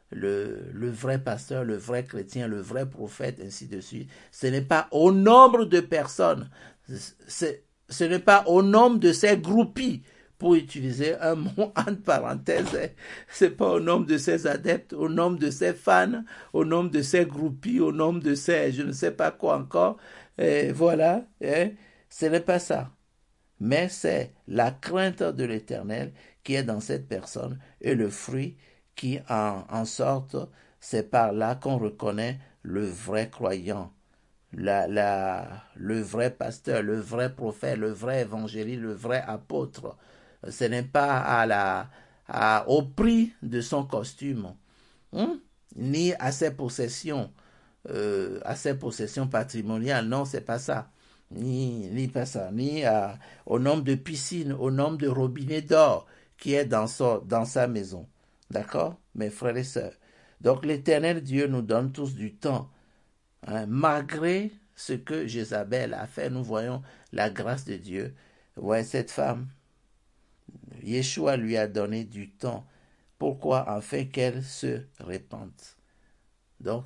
A: le, le vrai pasteur, le vrai chrétien, le vrai prophète, ainsi de suite. Ce n'est pas au nombre de personnes. C'est, ce n'est pas au nombre de ces groupies, pour utiliser un mot entre parenthèses. C'est pas au nombre de ses adeptes, au nombre de ses fans, au nombre de ses groupies, au nombre de ses je ne sais pas quoi encore. Et voilà. Et ce n'est pas ça. Mais c'est la crainte de l'Éternel qui est dans cette personne et le fruit qui en, en sorte, c'est par là qu'on reconnaît le vrai croyant, la, la, le vrai pasteur, le vrai prophète, le vrai évangéliste, le vrai apôtre. Ce n'est pas à la, à, au prix de son costume, hein, ni à ses possessions, euh, à ses possessions patrimoniales. Non, c'est pas ça. Ni, ni pas ça, ni à, au nombre de piscines, au nombre de robinets d'or qui est dans, son, dans sa maison. D'accord, mes frères et sœurs? Donc l'Éternel Dieu nous donne tous du temps. Hein, malgré ce que Jézabel a fait, nous voyons la grâce de Dieu. Ouais, cette femme, Yeshua lui a donné du temps. Pourquoi? Afin qu'elle se répande. Donc,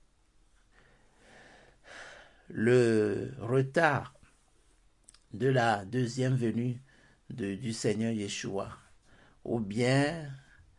A: le retard de la deuxième venue de, du Seigneur Yeshua, ou bien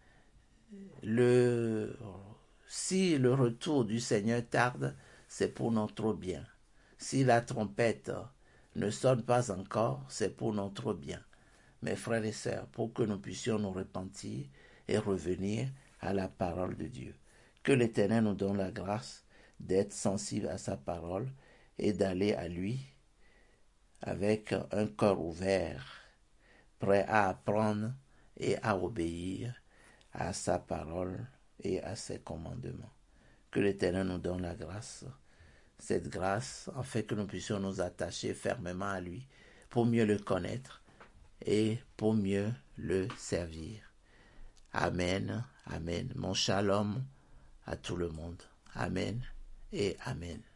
A: le, si le retour du Seigneur tarde, c'est pour notre bien. Si la trompette ne sonne pas encore, c'est pour notre bien. Mes frères et sœurs, pour que nous puissions nous repentir et revenir à la parole de Dieu. Que l'Éternel nous donne la grâce d'être sensible à sa parole et d'aller à lui avec un cœur ouvert, prêt à apprendre et à obéir à sa parole et à ses commandements. Que l'Éternel nous donne la grâce, cette grâce, en fait que nous puissions nous attacher fermement à lui pour mieux le connaître et pour mieux le servir. Amen, amen. Mon shalom à tout le monde. Amen et amen.